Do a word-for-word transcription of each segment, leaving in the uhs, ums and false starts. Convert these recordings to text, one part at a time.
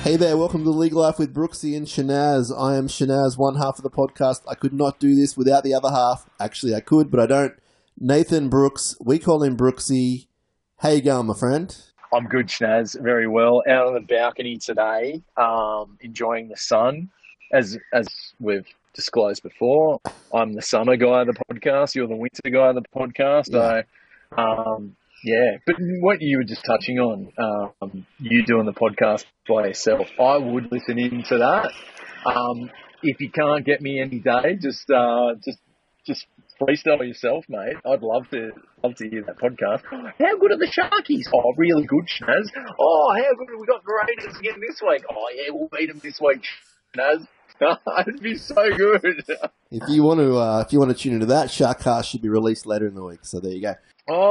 Hey there, welcome to League Life with Brooksy and Shanaz. I am Shanaz, one half of the podcast. I could not do this without the other half. Actually, I could, but I don't. Nathan Brooks, we call him Brooksy. How you going, my friend? I'm good, Shanaz. Very well. Out on the balcony today, um, enjoying the sun. As as we've disclosed before, I'm the summer guy of the podcast. You're the winter guy of the podcast. Yeah. I, um, yeah. But what you were just touching on, um, you doing the podcast by yourself, I would listen into that. Um, if you can't get me any day, just uh, just just freestyle yourself, mate. I'd love to love to hear that podcast. How good are the Sharkies? Oh, really good, Shanaz. Oh, how good have we got the Raiders again this week? Oh, yeah, we'll beat them this week, Shanaz. It'd be so good. If you want to, uh, if you want to tune into that, Sharkcast should be released later in the week. So there you go.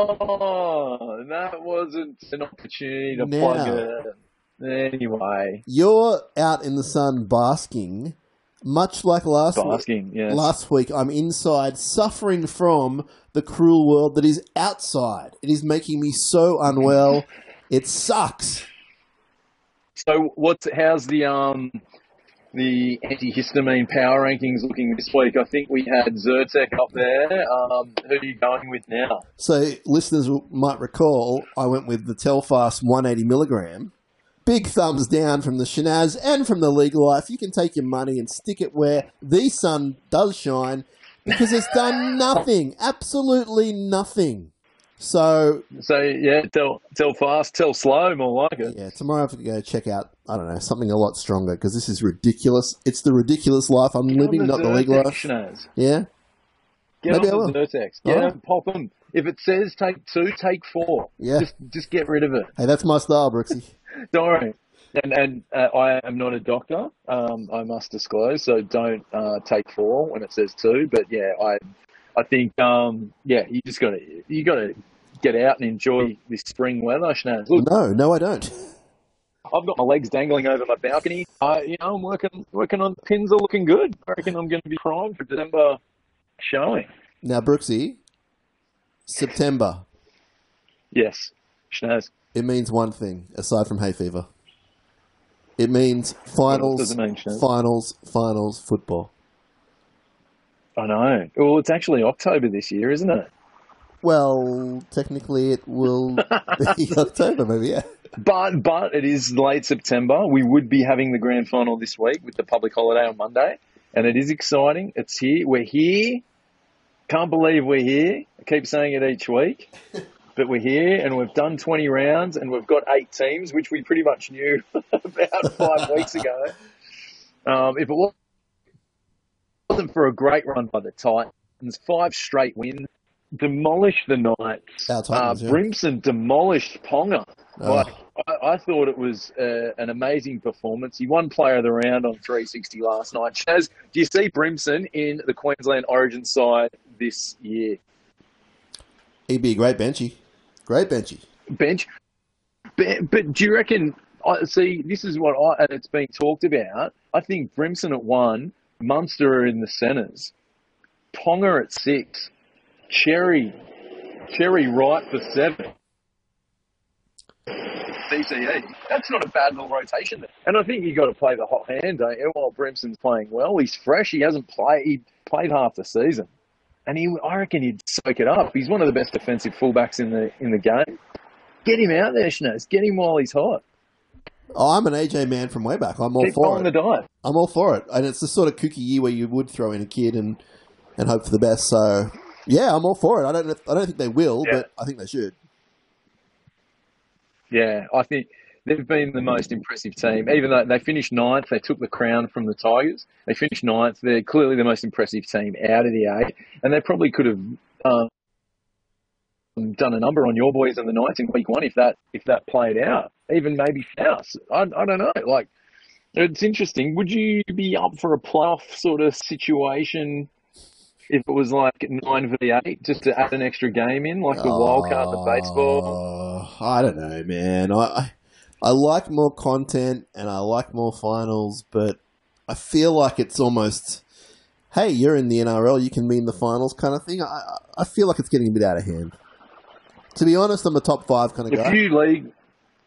Oh, that wasn't an opportunity to Now, plug it. Anyway, you're out in the sun basking, much like last basking. week. Yes. Last week, I'm inside, suffering from the cruel world that is outside. It is making me so unwell. It sucks. So, what's how's the um? the antihistamine power rankings looking this week? I think we had Zyrtec up there. Um, who are you going with now? So listeners might recall I went with the Telfast one hundred eighty milligram. Big thumbs down from the Shanaz and from the League Life. You can take your money and stick it where the sun does shine because it's done nothing, absolutely nothing. So, so yeah, tell tell fast, tell slow, more like it. Yeah, tomorrow I have to go check out, I don't know, something a lot stronger because this is ridiculous. It's the ridiculous life I'm Get living, the not the League Life. Shanaz. Yeah? Get Maybe on the Zyrtecs. Get Oh. them, pop them. If it says take two, take four. Yeah. Just, just get rid of it. Hey, that's my style, Brooksy. Don't worry. And, and uh, I am not a doctor, um, I must disclose, so don't uh, take four when it says two. But yeah, I I think, um, yeah, you just got to you got to get out and enjoy this spring weather, Shanaz. Look, No, no, I don't. I've got my legs dangling over my balcony. I, you know, I'm working working on pins are looking good. I reckon I'm going to be primed for December showing. Now, Brooksy, September, Yes, Shanaz. it means one thing, aside from hay fever. It means finals, does it mean, Shanaz? finals, finals, football. I know. Well, it's actually October this year, isn't it? Well, technically it will be October, maybe, yeah. But but it is late September. We would be having the grand final this week with the public holiday on Monday, and it is exciting. It's here. We're here. Can't believe we're here. I keep saying it each week, but we're here, and we've done twenty rounds, and we've got eight teams, which we pretty much knew about five weeks ago. Um, if it wasn't for a great run by the Titans, five straight wins, demolished the Knights. Our Titans, uh, yeah. Brimson demolished Ponga. Oh. Like, I, I thought it was uh, an amazing performance. He won Player of the Round on three sixty last night. Chaz, do you see Brimson in the Queensland Origin side this year? He'd be a great benchy. Great benchy. Bench, but, but do you reckon? I see. This is what I and it's been talked about. I think Brimson at one, Munster in the centres, Ponga at six, Cherry, Cherry right for seven. D C E. That's not a bad little rotation there. And I think you got to play the hot hand, don't you? While Brimson's playing well, he's fresh. He hasn't played. He played half the season, and he. I reckon he'd soak it up. He's one of the best defensive fullbacks in the in the game. Get him out there, Shanaz. Get him while he's hot. Oh, I'm an A J man from way back. I'm all Keep for rolling it. the dice. I'm all for it. And it's the sort of kooky year where you would throw in a kid and, and hope for the best. So, yeah, I'm all for it. I don't I don't think they will, Yeah. but I think they should. Yeah, I think they've been the most impressive team. Even though they finished ninth, they took the crown from the Tigers. They finished ninth. They're clearly the most impressive team out of the eight. And they probably could have um, done a number on your boys and the Knights in week one if that if that played out. Even maybe South. I, I don't know. Like, it's interesting. Would you be up for a playoff sort of situation if it was like nine for the eight, just to add an extra game in, like the wild card, the baseball? Uh, I don't know, man. I, I I like more content and I like more finals, but I feel like it's almost, hey, you're in the N R L, you can be in the finals kind of thing. I I feel like it's getting a bit out of hand. To be honest, I'm a top five kind of A guy. few league,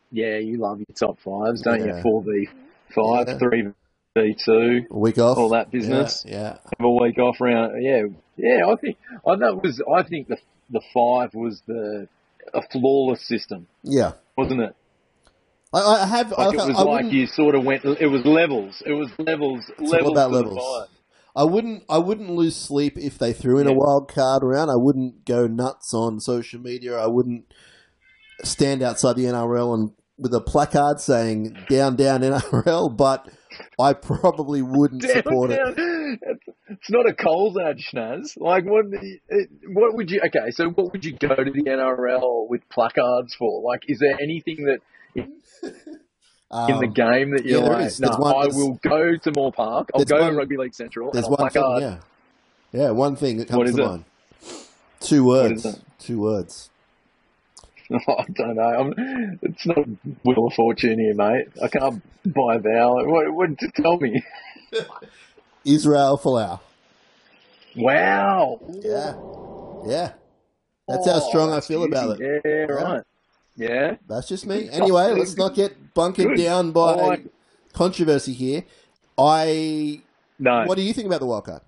yeah, you love your top fives, don't Yeah. you? Four v five, Yeah. three v two, A week off. all that business. Yeah. Yeah. Have a week off round. Yeah, yeah. I think I that was. I think the the five was the a flawless system, Yeah. wasn't it? I, I have. Like I, it was I like wouldn't- you sort of went. It was levels. It was levels. It's levels all about to the levels. five. I wouldn't. I wouldn't lose sleep if they threw in Yeah. a wild card round. I wouldn't go nuts on social media. I wouldn't stand outside the N R L and with a placard saying "Down, down N R L." But I probably wouldn't Down, support it. down. It's not a Coles ad, Schnaz. Like what? What would you? Okay, so what would you go to the N R L with placards for? Like, is there anything that in the Um, game that you're yeah, there like, is. no, There's one- I there's- will go to Moore Park. I'll there's go one- to Rugby League Central and There's I'll one thing. placard. Yeah. Yeah. One thing that What comes is to it? mind. Two What is words. it? Two words. I don't know. I'm, it's not Wheel of Fortune here, mate. I can't buy a vowel. What, what did you tell me? Israel Folau. Wow. Yeah. Yeah. That's how Oh, strong I that's feel about juicy. it. Yeah, right. Yeah. That's just me. Anyway, let's not get bunkered Good. down by I like- controversy here. I. No. What do you think about the wildcard?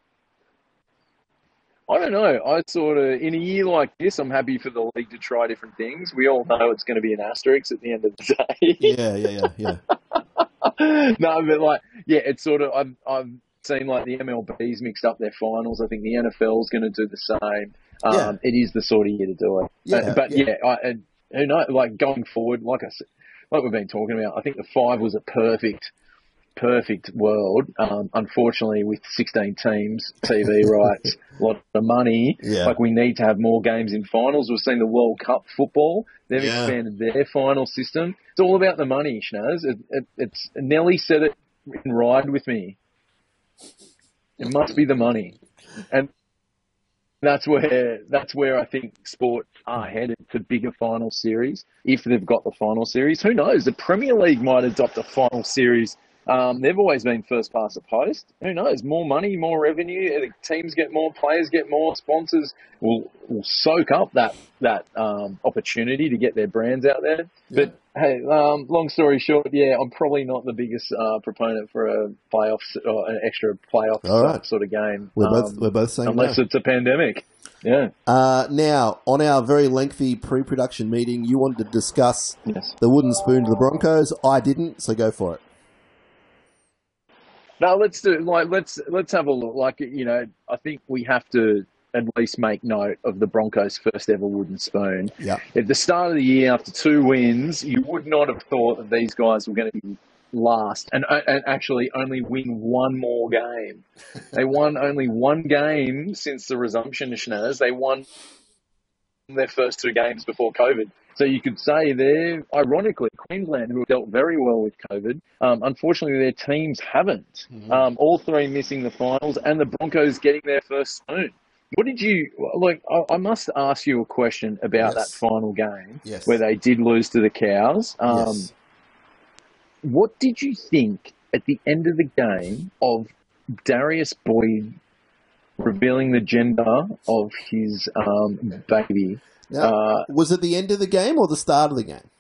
I don't know. I sort of, in a year like this, I'm happy for the league to try different things. We all know it's going to be an asterisk at the end of the day. Yeah, yeah, yeah, yeah. No, but like, yeah, it's sort of, I've, I've seen like the M L B's mixed up their finals. I think the N F L is going to do the same. Um, Yeah. It is the sort of year to do it. Yeah, but, but yeah. yeah, I, and who knows, like going forward, like I said, like we've been talking about, I think the five was a perfect, perfect world. Um, unfortunately, with sixteen teams, T V rights, a lot of money, Yeah. like we need to have more games in finals. We've seen the World Cup football. They've Yeah. expanded their final system. It's all about the money, Schnaz. It, it, it's Nelly said it in Ride With Me. It must be the money. And that's where that's where I think sports are headed, to bigger final series. If they've got the final series, who knows? The Premier League might adopt a final series. Um, they've always been first past the post. Who knows? More money, more revenue. The teams get more, players get more, sponsors will will soak up that that um, opportunity to get their brands out there. Yeah. But hey, um, long story short, yeah, I'm probably not the biggest uh, proponent for a playoffs or an extra playoff All right. sort of game. We're um, both we're both saying unless no. it's a pandemic. Yeah. Uh, now, on our very lengthy pre-production meeting, you wanted to discuss Yes. the wooden spoon to the Broncos. I didn't, so go for it. No, let's do like let's let's have a look. Like you know, I think we have to at least make note of the Broncos' first ever wooden spoon. Yeah. At the start of the year, after two wins, you would not have thought that these guys were going to be last and, and actually only win one more game. They won only one game since the resumption of Schnaz. They won their first two games before COVID. So you could say they're, ironically, Queensland, who have dealt very well with COVID, um, unfortunately their teams haven't. Mhm. Um, all three missing the finals and the Broncos getting their first spoon. What did you, like, I, I must ask you a question about Yes. that final game Yes. where they did lose to the Cows. Um, yes. What did you think at the end of the game of Darius Boyd revealing the gender of his um, baby? Now, Uh, was it the end of the game or the start of the game?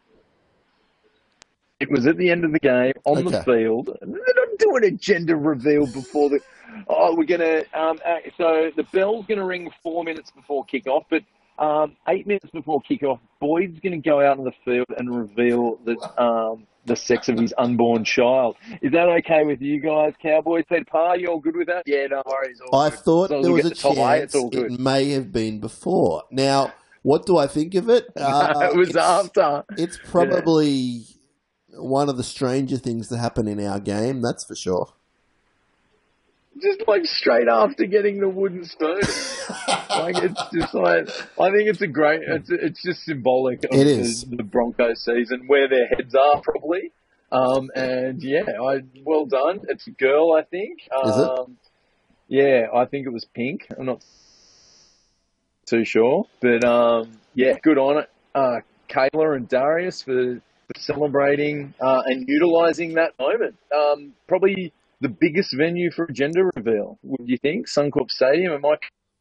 It was at the end of the game on the Okay. field. They're not doing a gender reveal before the. Oh, we're gonna. Um, uh, so the bell's gonna ring four minutes before kickoff, but um, eight minutes before kickoff, Boyd's gonna go out on the field and reveal the um, the sex of his unborn child. Is that okay with you guys? Cowboys said, "Pa, you all good with that?" Yeah, no worries. All I good. thought As long as there we was get a the top eight, chance it's all good. it may have been before. Now, what do I think of it? Uh, it was it's, after. It's probably one of the stranger things to happen in our game, that's for sure. Just like straight after getting the wooden spoon. Like it's just like I think it's a great. It's it's just symbolic of It is. The, the Broncos season, where their heads are probably. Um, and yeah, I well done. It's a girl, I think. Um, Is it? Yeah, I think it was pink. I'm not too sure, but um, yeah, good on it, uh, Kayla and Darius for, for celebrating uh, and utilising that moment. Um, probably the biggest venue for a gender reveal, would you think? Suncorp Stadium. Am I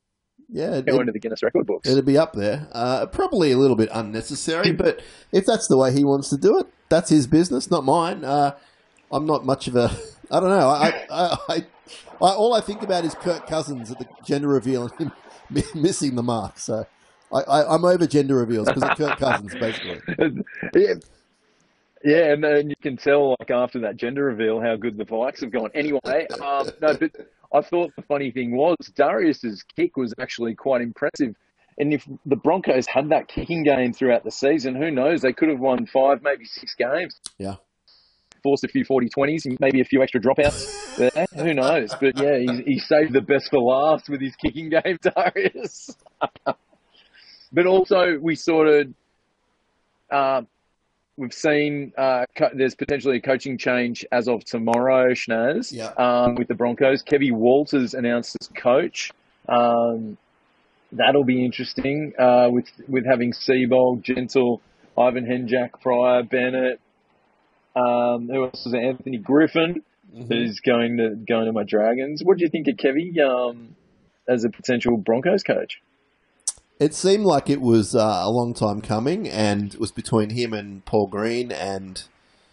Yeah, it, Go it, into the Guinness record books. it'd be up there. Uh, probably a little bit unnecessary, but if that's the way he wants to do it, that's his business, not mine. Uh, I'm not much of a. I don't know. I, I, I, I all I think about is Kirk Cousins at the gender reveal and him missing the mark. So I, I, I'm over gender reveals because of Kirk Cousins, basically. yeah, yeah, and then you can tell, like after that gender reveal, how good the Vikes have gone. Anyway, um, no, but I thought the funny thing was Darius's kick was actually quite impressive. And if the Broncos had that kicking game throughout the season, who knows? They could have won five, maybe six games. Yeah. Forced a few forty twenties and maybe a few extra dropouts there. Who knows? But yeah, he, he saved the best for last with his kicking game, Darius. But also, we sort of, uh, we've seen uh, co- there's potentially a coaching change as of tomorrow, Schnaz, Yeah. um, with the Broncos. Kevy Walters announced as coach. Um, that'll be interesting uh, with with having Seabold, Gentle, Ivan Henjak, Pryor, Bennett. Um, who else is there? Anthony Griffin, mm-hmm. who's going to going to my Dragons. What do you think of Kevy um, as a potential Broncos coach? It seemed like it was uh, a long time coming, and it was between him and Paul Green. And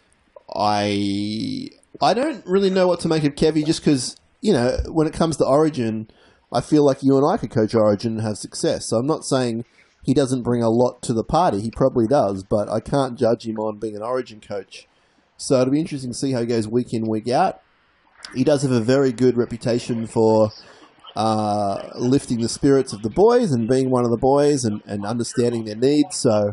I, I don't really know what to make of Kevy, just because you know when it comes to Origin, I feel like you and I could coach Origin and have success. So I'm not saying he doesn't bring a lot to the party. He probably does, but I can't judge him on being an Origin coach. So it'll be interesting to see how he goes week in, week out. He does have a very good reputation for uh, lifting the spirits of the boys and being one of the boys and, and understanding their needs. So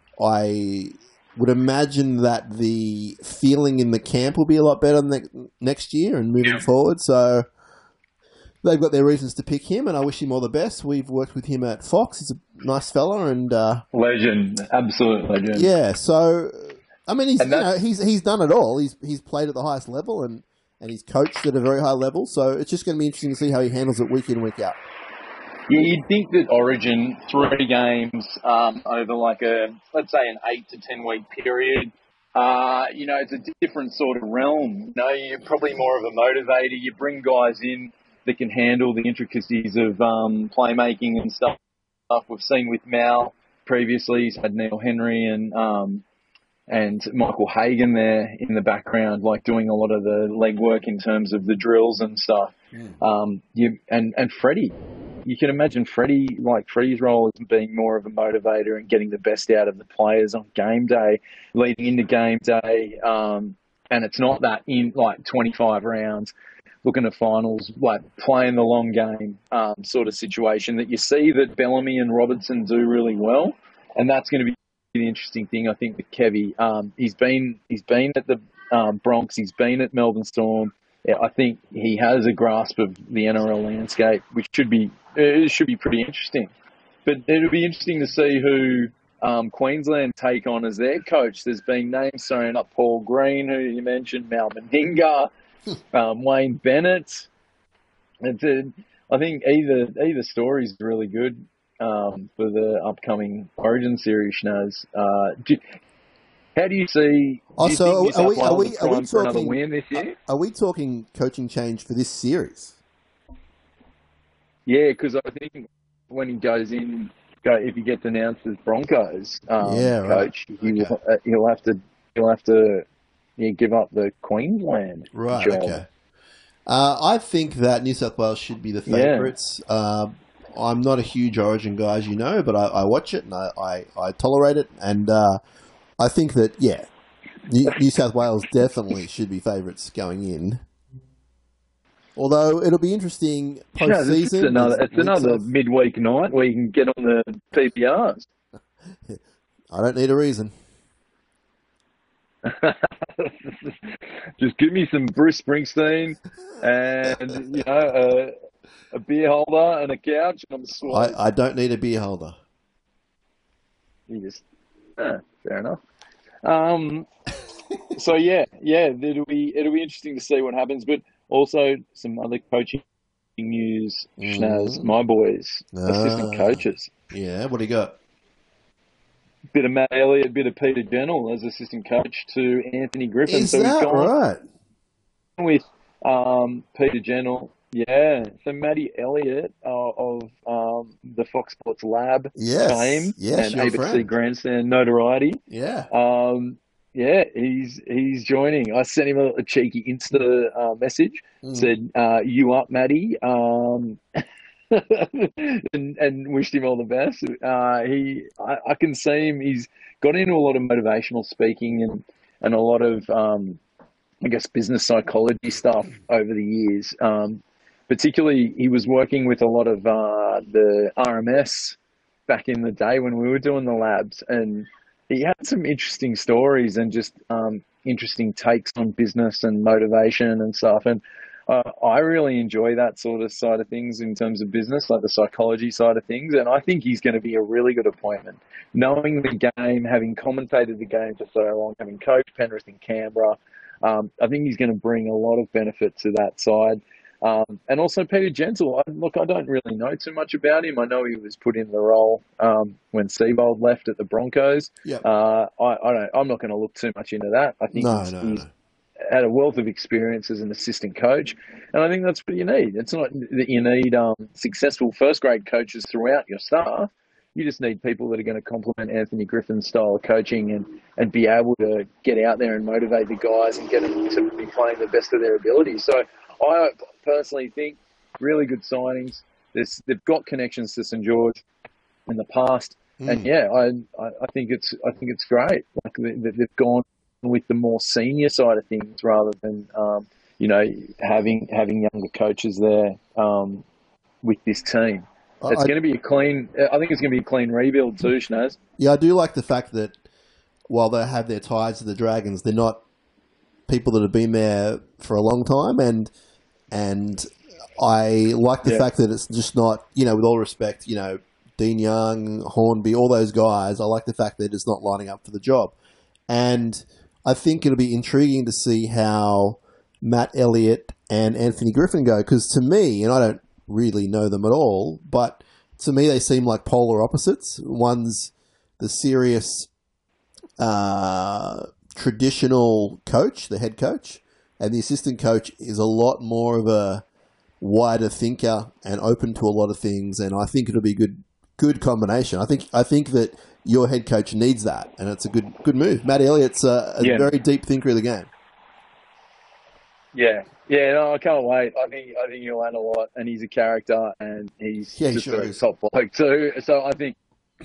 I would imagine that the feeling in the camp will be a lot better ne- next year and moving yeah. forward. So they've got their reasons to pick him, and I wish him all the best. We've worked with him at Fox. He's a nice fella. and uh, Legend. Absolute legend. Yeah, so... I mean, he's you know he's he's done it all. He's he's played at the highest level and, and he's coached at a very high level. So it's just going to be interesting to see how he handles it week in, week out. Yeah, you'd think that Origin, three games um, over like a, let's say an eight to ten week period, uh, you know, it's a different sort of realm. You know, you're probably more of a motivator. You bring guys in that can handle the intricacies of um, playmaking and stuff. We've seen with Mal previously. He's had Neil Henry and... Um, and Michael Hagan there in the background, like doing a lot of the legwork in terms of the drills and stuff. Mm. Um, you and and Freddie, you can imagine Freddie, like Freddie's role is being more of a motivator and getting the best out of the players on game day, leading into game day. Um, and it's not that in like twenty-five rounds, looking at finals, like playing the long game um, sort of situation that you see that Bellamy and Robertson do really well, and that's going to be the interesting thing, I think, with Kevy. Um, he's been he's been at the um, Bronx. He's been at Melbourne Storm. Yeah, I think he has a grasp of the N R L landscape, which should be it should be pretty interesting. But it'll be interesting to see who um, Queensland take on as their coach. There's been names thrown up: Paul Green, who you mentioned, Mal Mandinga, um, Wayne Bennett. It's a, I think either either story is really good. Um, for the upcoming Origin series, Schnaz. Uh, do, how do you see? Do also, you are we are we are we for another talking? Win this year? Are we talking coaching change for this series? Yeah, because I think when he goes in, go if he gets announced as Broncos um, yeah, coach, right. he okay. will, uh, he'll have to he'll have to yeah, give up the Queensland right. job. Okay. Uh, I think that New South Wales should be the favourites. Yeah. Uh, I'm not a huge Origin guy, as you know, but I, I watch it and I, I, I tolerate it. And uh, I think that, yeah, New, New South Wales definitely should be favourites going in. Although it'll be interesting post-season. No, it's another, it's another off. midweek night where you can get on the P P Rs. I don't need a reason. Just give me some Bruce Springsteen and, you know, uh, a beer holder and a couch, and I'm sweet. I, I don't need a beer holder. You just, eh, fair enough. Um, so yeah, yeah, it'll be it'll be interesting to see what happens, but also some other coaching news. Mm. Schnaz, my boys, ah, assistant coaches. Yeah, what do you got? Bit of Matt Elliott, bit of Peter Jennell as assistant coach to Anthony Griffin. Is so that we've gone right? With um, Peter Jennell. Yeah, so Matty Elliott uh, of um, the Fox Sports Lab Yes, fame yes, and your A B C friend. Grandstand notoriety. Yeah. Um, yeah, he's he's joining. I sent him a, a cheeky Insta uh, message. Mm. Said, uh, "You up, Matty?" Um, and and wished him all the best. Uh, he, I, I can see him. He's got into a lot of motivational speaking and and a lot of um, I guess business psychology stuff over the years. Um, particularly, he was working with a lot of uh, the R M S back in the day when we were doing the labs, and he had some interesting stories and just um, interesting takes on business and motivation and stuff. And uh, I really enjoy that sort of side of things in terms of business, like the psychology side of things. And I think he's going to be a really good appointment. Knowing the game, having commentated the game for so long, having coached Penrith in Canberra, um, I think he's going to bring a lot of benefit to that side. Um, and also Peter Gentle. I, look, I don't really know too much about him. I know he was put in the role um, when Seabold left at the Broncos. Yep. Uh, I, I don't. I'm not going to look too much into that. I think No, he's, no, he's no. had a wealth of experience as an assistant coach, and I think that's what you need. It's not that you need um, successful first grade coaches throughout your staff. You just need people that are going to complement Anthony Griffin's style of coaching and, and be able to get out there and motivate the guys and get them to be playing the best of their ability. So I personally think really good signings. There's, they've got connections to St George in the past, and Mm. yeah, I I think it's I think it's great. Like they, they've gone with the more senior side of things rather than um, you know having having younger coaches there um, with this team. I, It's I, going to be a clean. I think it's going to be a clean rebuild too, Schnaz. yeah, I do like the fact that while they have their ties to the Dragons, they're not people that have been there for a long time, and and I like the Yeah, fact that it's just not, you know, with all respect, you know, Dean Young, Hornby, all those guys. I like the fact they're just not lining up for the job, and I think it'll be intriguing to see how Matt Elliott and Anthony Griffin go, because to me, and I don't really know them at all, but to me they seem like polar opposites. One's the serious uh, traditional coach, the head coach, and the assistant coach is a lot more of a wider thinker and open to a lot of things. And I think it'll be a good, good combination. I think I think that your head coach needs that, and it's a good good move. Matt Elliott's a, a yeah, very deep thinker of the game. yeah, yeah. No, I can't wait. I think I think he'll add a lot, and he's a character, and he's Yeah, he just sure a is. top bloke too. So I think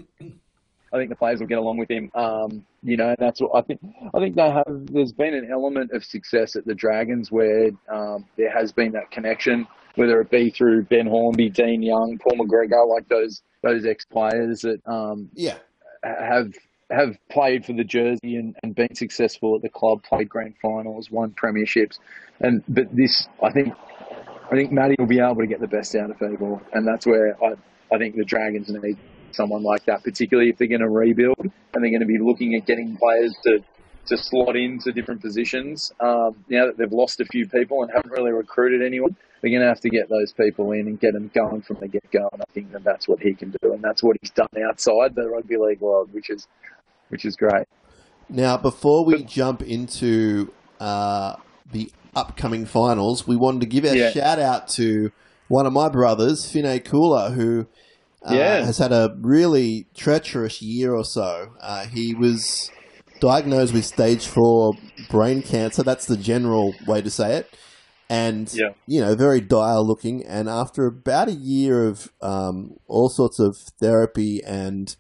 I think the players will get along with him. Um, you know, and that's what I think. I think they have. There's been an element of success at the Dragons where um, there has been that connection, whether it be through Ben Hornby, Dean Young, Paul McGregor, like those those ex players that um, Yeah, have have played for the jersey and, and been successful at the club, played grand finals, won premierships, and but this, I think, I think Matty will be able to get the best out of people, and that's where I I think the Dragons need someone like that, particularly if they're going to rebuild and they're going to be looking at getting players to, to slot into different positions. Um, now that they've lost a few people and haven't really recruited anyone, they're going to have to get those people in and get them going from the get-go. And I think that that's what he can do, and that's what he's done outside the rugby league world, which is which is great. now, before But we jump into uh, the upcoming finals, we wanted to give a yeah, shout out to one of my brothers, Finay Kula, who uh, yeah, has had a really treacherous year or so. Uh, he was diagnosed with stage four brain cancer. That's the general way to say it. And, yeah, you know, very dire looking. And after about a year of um, all sorts of therapy and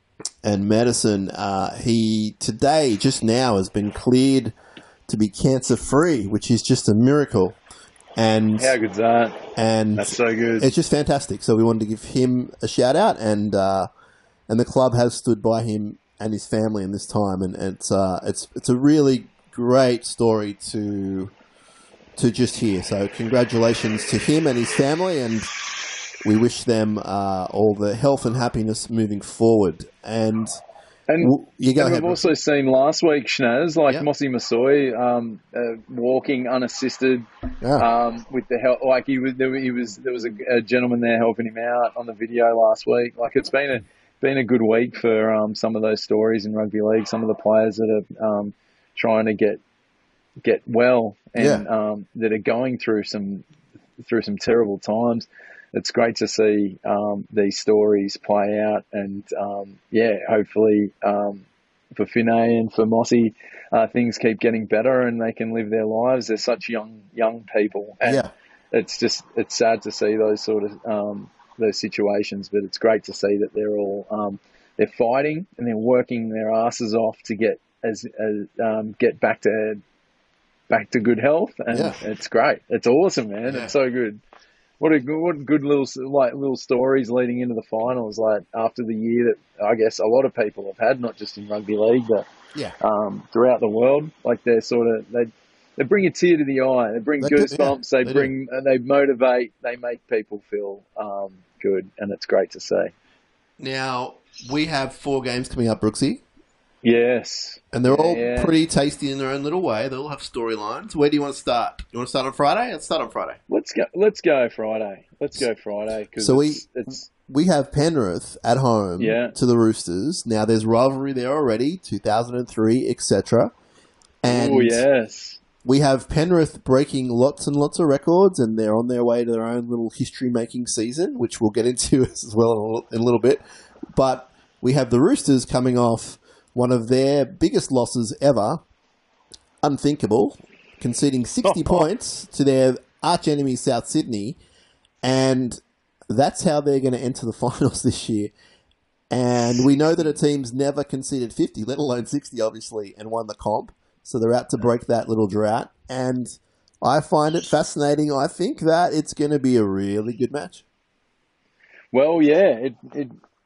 and medicine, uh, he today, just now, has been cleared to be cancer free, which is just a miracle. And how good's that? and That's so good. it's just fantastic. So we wanted to give him a shout out, and uh, and the club has stood by him and his family in this time, and, and it's uh, it's it's a really great story to to just hear. So congratulations to him and his family, and we wish them uh, all the health and happiness moving forward. And And w- you go and ahead, we've bro. also seen last week, Schnaz, like Yeah, Mossy Masoi, um, uh, walking unassisted, yeah, um, with the help. Like he was, there, he was, there was a, a gentleman there helping him out on the video last week. Like it's been a been a good week for um, some of those stories in rugby league. Some of the players that are um, trying to get get well yeah. and um, that are going through some through some terrible times. It's great to see um, these stories play out, and um, yeah, hopefully um, for Finney and for Mossy, uh, things keep getting better and they can live their lives. They're such young young people, and Yeah. it's just it's sad to see those sort of um, those situations, but it's great to see that they're all um, they're fighting and they're working their asses off to get as, as um, get back to back to good health, and Yeah. it's great. It's awesome, man. Yeah. It's so good. What a good, what good little like little stories leading into the finals. Like after the year that I guess a lot of people have had, not just in rugby league, but Yeah. um, throughout the world. Like they're sort of they they bring a tear to the eye. They bring They do, goosebumps. yeah, they, they bring uh, they motivate. They make people feel um, good, and it's great to see. Now, we have four games coming up, Brooksy, Yes, and they're all Yeah. pretty tasty in their own little way. They all have storylines. Where do you want to start? You want to start on Friday? Let's start on Friday. let's go. Let's go Friday. Let's go Friday because So we- it's, it's We have Penrith at home Yeah. to the Roosters. Now, there's rivalry there already, two thousand three, et cetera. And oh yes. we have Penrith breaking lots and lots of records, and they're on their way to their own little history-making season, which we'll get into as well in a little, in a little bit. But we have the Roosters coming off one of their biggest losses ever, unthinkable, conceding sixty points to their arch-enemy South Sydney, and that's how they're going to enter the finals this year. And we know that a team's never conceded fifty, let alone sixty, obviously, and won the comp. So they're out to break that little drought. And I find it fascinating. I think that it's going to be a really good match. Well, yeah, it it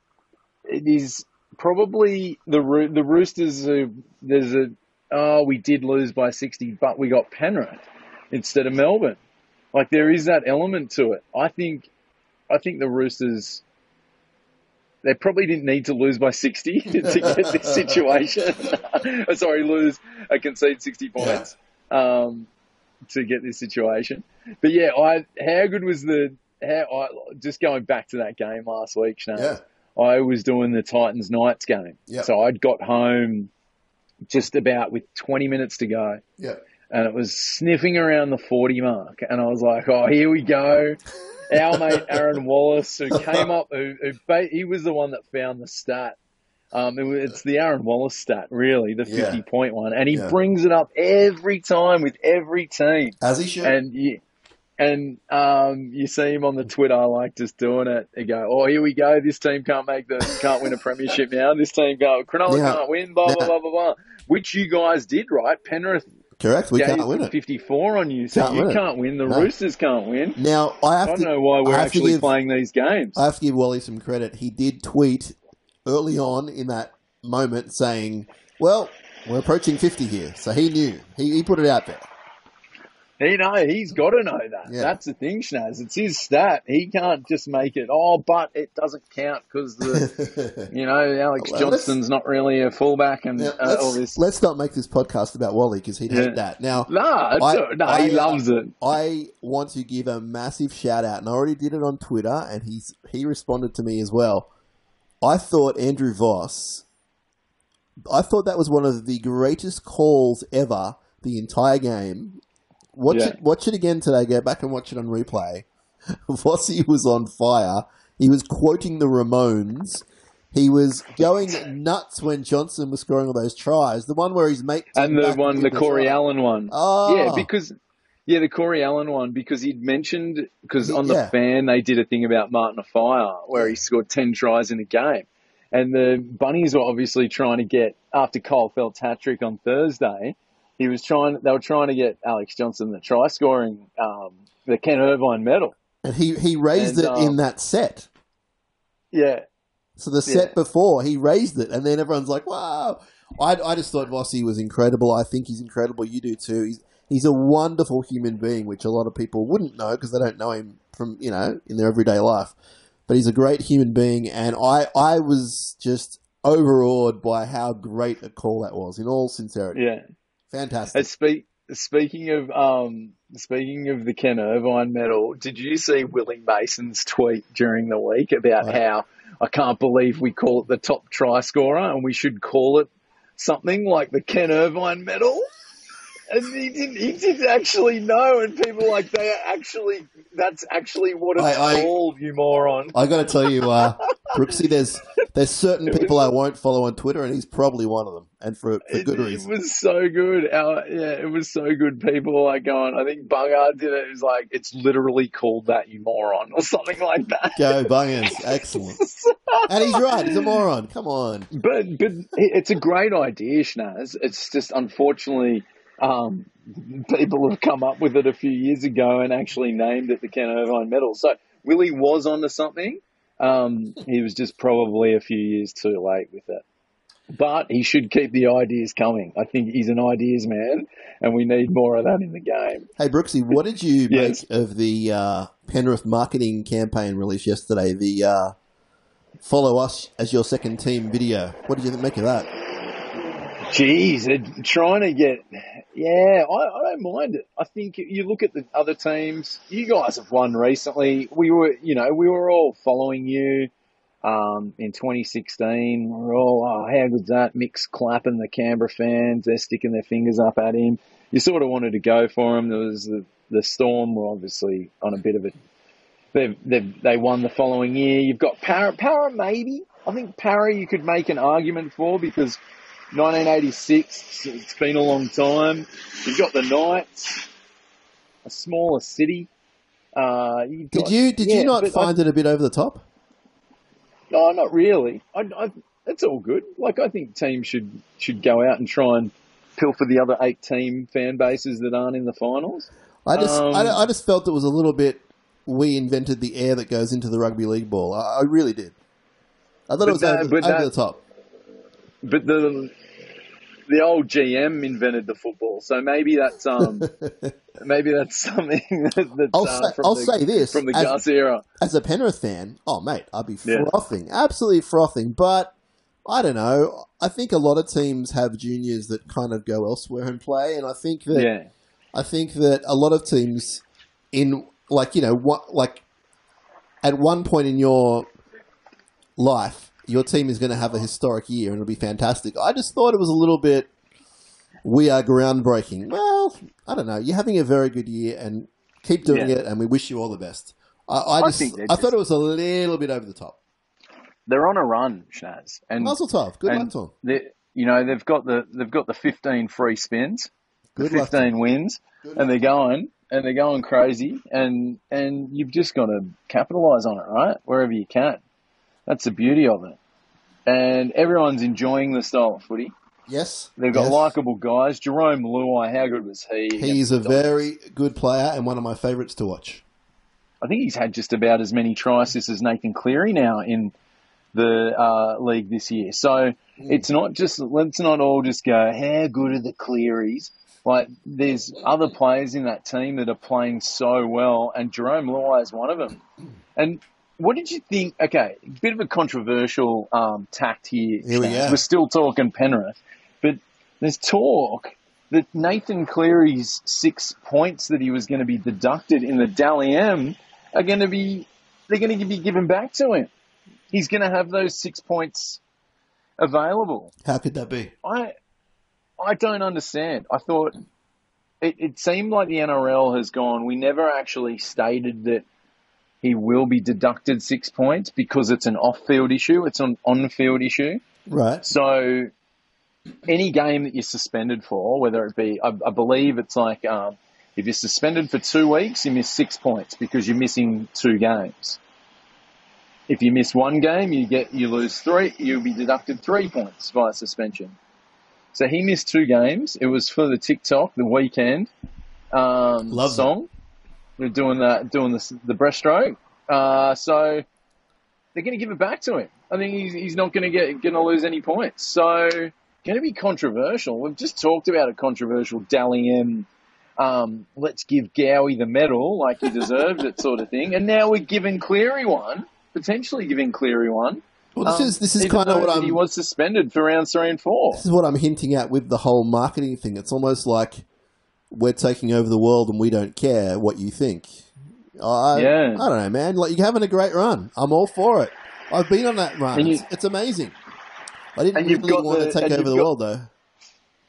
it is probably the Roo- the Roosters. Are, there's a oh, we did lose by sixty, but we got Penrith instead of Melbourne. Like there is that element to it. I think I think the Roosters. They probably didn't need to lose by sixty to get this situation. Sorry, lose, uh, concede sixty points um, to get this situation. But yeah, I how good was the how I just going back to that game last week, Shane, Yeah. I was doing the Titans Knights game, Yeah. so I'd got home just about with twenty minutes to go, Yeah. and it was sniffing around the forty mark, and I was like, oh, here we go. Our mate Aaron Wallace, who came up, who, who ba- he was the one that found the stat. Um, it was, it's the Aaron Wallace stat, really, the Yeah. fifty-point one, and he Yeah. brings it up every time with every team. As he should. And you, and um, you see him on the Twitter, like just doing it. They go, "Oh, here we go. This team can't make the can't win a premiership now. This team can't. Cronulla Now- can't win. Blah now- blah blah blah blah." Which you guys did, right? Penrith Correct. We gave can't win it. fifty-four on you, so Can't you win it. can't win. The No. Roosters can't win. Now, I I have don't to know why we're I have to actually give- playing these games. I have to give Wally some credit. He did tweet early on in that moment saying, well, we're approaching fifty here. So he knew. He, he put it out there. He know he's got to know that. Yeah. That's the thing, Schnaz. It's his stat. He can't just make it. Oh, but it doesn't count because the you know Alex Well, let's- Johnston's not really a fullback and Now, uh, all let's, this. let's not make this podcast about Wally because he'd Yeah. hate that. Now, Nah, it's, I- no, I, he uh, loves it. I want to give a massive shout out, and I already did it on Twitter, and he's he responded to me as well. I thought Andrew Voss, I thought that was one of the greatest calls ever the entire game. Watch Yeah. it, watch it again today. Go back and watch it on replay. Vossi was on fire. He was quoting the Ramones. He was going nuts when Johnson was scoring all those tries. The one where his mate And the back one, and the did Corey try. Allen one. Oh. Yeah, because yeah, the Corey Allen one because he'd mentioned because on the Yeah. fan they did a thing about Martin Afire where Yeah. he scored ten tries in a game, and the Bunnies were obviously trying to get after Cole Felt's hat trick on Thursday. He was trying. They were trying to get Alex Johnson the try scoring, um, the Ken Irvine medal. And he, he raised And, it um, in that set. Yeah, So the set Yeah. before, he raised it, and then everyone's like, wow. I, I just thought Vossi was incredible. I think he's incredible. You do too. He's he's a wonderful human being, which a lot of people wouldn't know because they don't know him from, you know, in their everyday life. But he's a great human being, and I, I was just overawed by how great a call that was, in all sincerity. yeah. Fantastic. And speak, speaking of um, speaking of the Ken Irvine medal, did you see Willie Mason's tweet during the week about Right. how I can't believe we call it the top try scorer and we should call it something like the Ken Irvine medal? And he didn't, he didn't actually know, and people like, they are actually, that's actually what it's I- I- called, you moron. I got to tell you, uh, Brooksy, there's there's certain It people was- I won't follow on Twitter, and he's probably one of them, and for for It, good it reason. was so good. Our, yeah, it was so good. People were like going, I think Bungard did it. It was like, it's literally called that, you moron, or something like that. Go Bungers, excellent. And he's right. He's a moron. Come on. But but it's a great idea, Schnaz. It's just unfortunately um, people have come up with it a few years ago and actually named it the Ken Irvine Medal. So Willie was onto something. Um, he was just probably a few years too late with it. But he should keep the ideas coming. I think he's an ideas man, and we need more of that in the game. Hey, Brooksy, what did you Yes. make of the uh, Penrith marketing campaign released yesterday? The uh, follow us as your second team video. What did you make of that? Jeez, they're trying to get, yeah, I, I don't mind it. I think you look at the other teams, you guys have won recently. We were, you know, we were all following you um, in twenty sixteen. We were all, oh, how good's that? Mick's clapping the Canberra fans. They're sticking their fingers up at him. You sort of wanted to go for him. There was the, the Storm were obviously on a bit of a, they've, they've, they won the following year. You've got Para, Para maybe. I think Para you could make an argument for because nineteen eighty-six, it's been a long time. You've got the Knights, a smaller city. Uh, you've Did got- you did yeah, you not but find it a bit over the top? I, no, not really. I, I, it's all good. Like, I think teams should, should go out and try and pilfer the other eight team fan bases that aren't in the finals. I just Um, I, I just felt it was a little bit. We invented the air that goes into the rugby league ball. I, I really did. I thought But it was that- over, but over that- the top. But the the old G M invented the football, so maybe that's um maybe that's something that, that's I'll, uh, say, from I'll the, say this from the as, Gus era. as a Penrith fan. Oh, mate, I'd be Yeah. frothing, absolutely frothing. But I don't know. I think a lot of teams have juniors that kind of go elsewhere and play, and I think that Yeah. I think that a lot of teams in like you know what like at one point in your life, your team is going to have a historic year and it'll be fantastic. I just thought it was a little bit we are groundbreaking. Well, I don't know. You're having a very good year and keep doing Yeah. it, and we wish you all the best. I, I I just think they're I thought just- it was a little bit over the top. They're on a run, Shaz, and Muzzle tough. Good luck and to them. they- you know they've got the they've got the fifteen free spins, Good the luck to fifteen wins, Good and luck. they're going and they're going crazy, and and you've just got to capitalise on it, right? Wherever you can. That's the beauty of it, and everyone's enjoying the style of footy. Yes, They've got yes. likable guys. Jerome Luai, how good was he? He's a very good player and one of my favourites to watch. I think he's had just about as many try assists as Nathan Cleary now in the uh, league this year. So it's not just, let's not all just go, how good are the Clearys? Like, there's other players in that team that are playing so well, and Jerome Luai is one of them. And what did you think? Okay, bit of a controversial um, tact here. Here we Shane. go. We're still talking Penrith, but there's talk that Nathan Cleary's six points that he was going to be deducted in the Dally M are going to be, they're going to be given back to him. He's going to have those six points available. How could that be? I, I don't understand. I thought it, it seemed like the N R L has gone, we never actually stated that he will be deducted six points because it's an off-field issue. It's an on-field issue. Right. So any game that you're suspended for, whether it be, I, I believe it's like um, if you're suspended for two weeks, you miss six points because you're missing two games. If you miss one game, you get you lose three. You'll be deducted three points via suspension. So he missed two games. It was for the TikTok, the weekend um, Love song. They're doing the doing the the breaststroke. Uh, so they're going to give it back to him. I think he's he's not going to get going to lose any points. So going to be controversial. We've just talked about a controversial Dally M. Um, let's give Gowie the medal like he deserved it, sort of thing. And now we're giving Cleary one, potentially giving Cleary one. Well, this Um, is this is even kind of though what I'm. he was suspended for rounds three and four. This is what I'm hinting at with the whole marketing thing. It's almost like we're taking over the world and we don't care what you think. I, Yeah. I don't know, man. Like, you're having a great run. I'm all for it. I've been on that run. And you- it's, it's amazing. I didn't and you've really got want the- to take and over you've the got- world, though.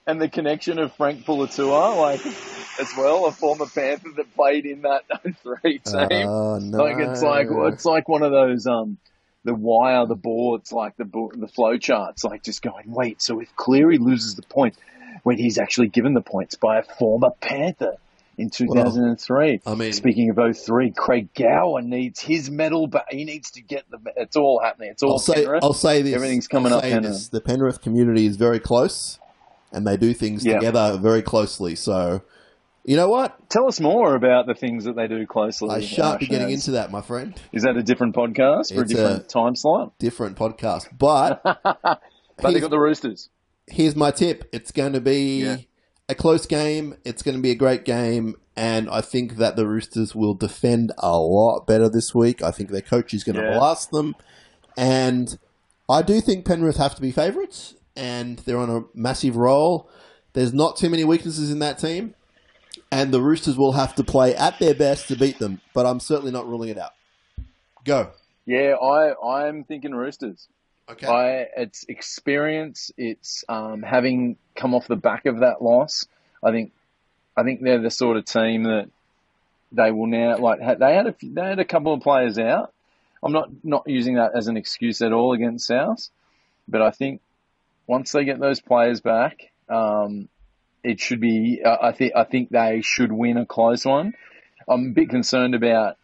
and the connection of Frank Pulatua, like as well, a former Panther that played in that oh three team. Oh, no. Like it's like it's like one of those um the wire, the boards, like the bo- the flow charts, like just going, wait, so if Cleary loses the points when he's actually given the points by a former Panther in two thousand three. Well, I mean, speaking of oh three, Craig Gower needs his medal, but he needs to get the. It's all happening. It's all I'll say, Penrith. I'll say this. Everything's coming I'll up say Penrith. this. The Penrith community is very close, and they do things Yeah. together very closely. So, you know what? Tell us more about the things that they do closely. I shan't be getting Shaz. into that, my friend. Is that a different podcast for It's a different a- time slot? Different podcast. But But they Here's- got the Roosters. here's my tip. It's going to be Yeah. a close game. It's going to be a great game. And I think that the Roosters will defend a lot better this week. I think their coach is going to Yeah. blast them. And I do think Penrith have to be favourites. And they're on a massive roll. There's not too many weaknesses in that team. And the Roosters will have to play at their best to beat them. But I'm certainly not ruling it out. Go. Yeah, I I'm thinking Roosters. Okay. I it's experience. It's um, having come off the back of that loss. I think I think they're the sort of team that they will now like. ha- They had a few- they had a couple of players out. I'm not not using that as an excuse at all against South, but I think once they get those players back, um, it should be. Uh, I think I think they should win a close one. I'm a bit concerned about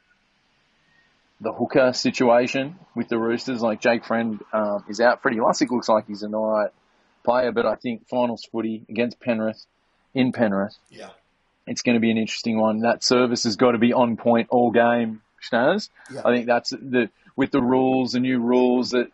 the hooker situation with the Roosters. Like Jake Friend um, is out. Freddie Lussick looks like he's an all right player, but I think finals footy against Penrith, in Penrith, Yeah. it's going to be an interesting one. That service has got to be on point all game, Schnaz. Yeah. I think that's the with the rules, the new rules that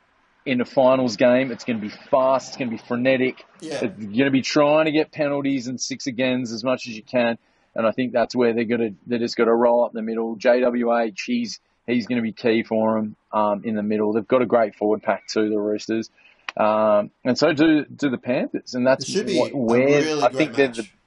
in a finals game, it's going to be fast, it's going to be frenetic. Yeah. You're going to be trying to get penalties and six agains as much as you can. And I think that's where they're going to, they're just got to roll up the middle. J W H, he's, he's going to be key for them um, in the middle. They've got a great forward pack too, the Roosters. Um, and so do, do the Panthers. And that's It should be what, a where really I great think they're match. the,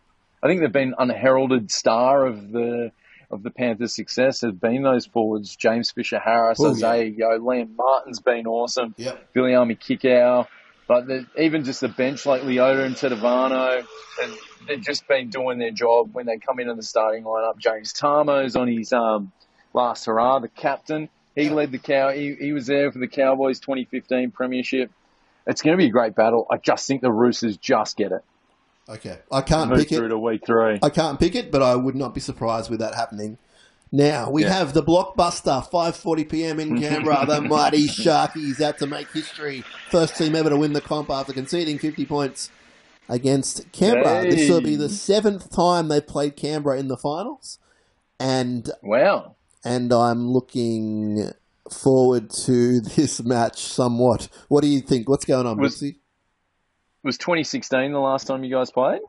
I think they've been unheralded star of the, of the Panthers' success have been those forwards, James Fisher-Harris, Oh, Isaiah Yo, Liam Martin's been awesome. Yep. Viliami Kikau, but the, even just the bench like Leota and Tedovano, and they've just been doing their job when they come into the starting lineup. James Tamo's on his um, last hurrah, the captain. He Yeah. led the cow. He, he was there for the Cowboys twenty fifteen premiership. It's going to be a great battle. I just think the Roosters just get it. Okay. I can't Move pick through it. to week three. I can't pick it, but I would not be surprised with that happening. Now, we Yeah. have the blockbuster, five forty p.m. in Canberra. The mighty Sharkies out to make history. First team ever to win the comp after conceding fifty points against Canberra. Hey. This will be the seventh time they've played Canberra in the finals. And Wow. and I'm looking forward to this match somewhat. What do you think? What's going on, Was- Brooksy? Was twenty sixteen the last time you guys played?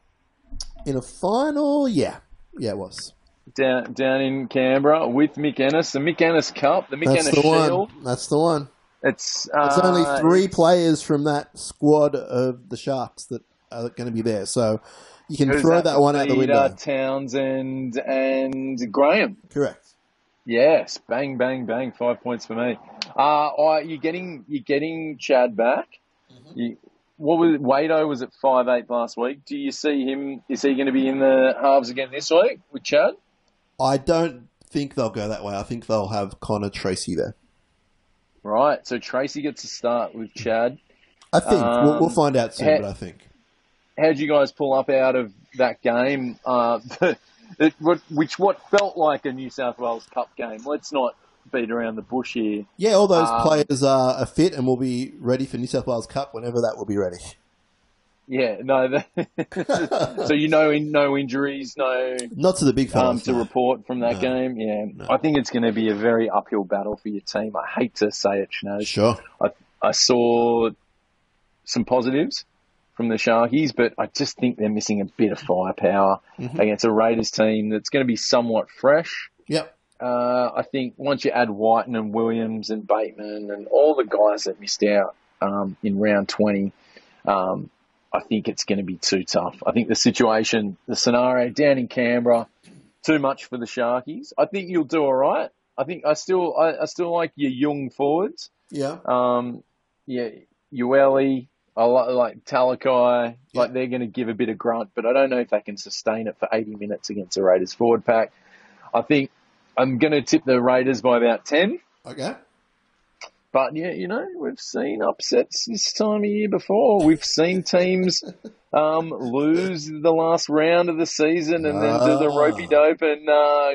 In a final? Yeah. Yeah, it was. Down down in Canberra with Mick Ennis, the Mick Ennis Cup, the Mick That's Ennis the one. Shield. That's the one. It's, uh, It's only three players from that squad of the Sharks that are going to be there. So you can who's throw that, one out the Peter, window. Townsend and Graham. Correct. Yes, bang, bang, bang. Five points for me. Uh, oh, you're getting you're getting Chad back. Mm-hmm. You, what was Wado was at five eight last week. Do you see him? Is he going to be in the halves again this week with Chad? I don't think they'll go that way. I think they'll have Connor Tracy there. Right. So Tracy gets a start with Chad. I think. Um, we'll, we'll find out soon, ha- but I think. How'd you guys pull up out of that game? Uh, it, what- which what felt like a New South Wales Cup game. Let's not beat around the bush here. Yeah, all those Um, players are, are fit and will be ready for New South Wales Cup whenever that will be ready. Yeah, no. The, so you know, in, no injuries, no Not to the big um, fellas. to no. report from that No. game. Yeah, No. I think it's going to be a very uphill battle for your team. I hate to say it, Schnaz. Sure. I, I saw some positives from the Sharkies, but I just think they're missing a bit of firepower Mhm. against a Raiders team that's going to be somewhat fresh. Yep. Uh, I think once you add Whiten and Williams and Bateman and all the guys that missed out um, in round twenty, um, I think it's going to be too tough. I think the situation, the scenario down in Canberra, too much for the Sharkies. I think you'll do all right. I think I still, I, I still like your young forwards. Yeah. Um, yeah, Ueli, I like, like Talakai, Yeah. like they're going to give a bit of grunt, but I don't know if they can sustain it for eighty minutes against the Raiders forward pack. I think I'm going to tip the Raiders by about ten. Okay. But, yeah, you know, we've seen upsets this time of year before. We've seen teams um, lose the last round of the season and then do the ropey dope and uh,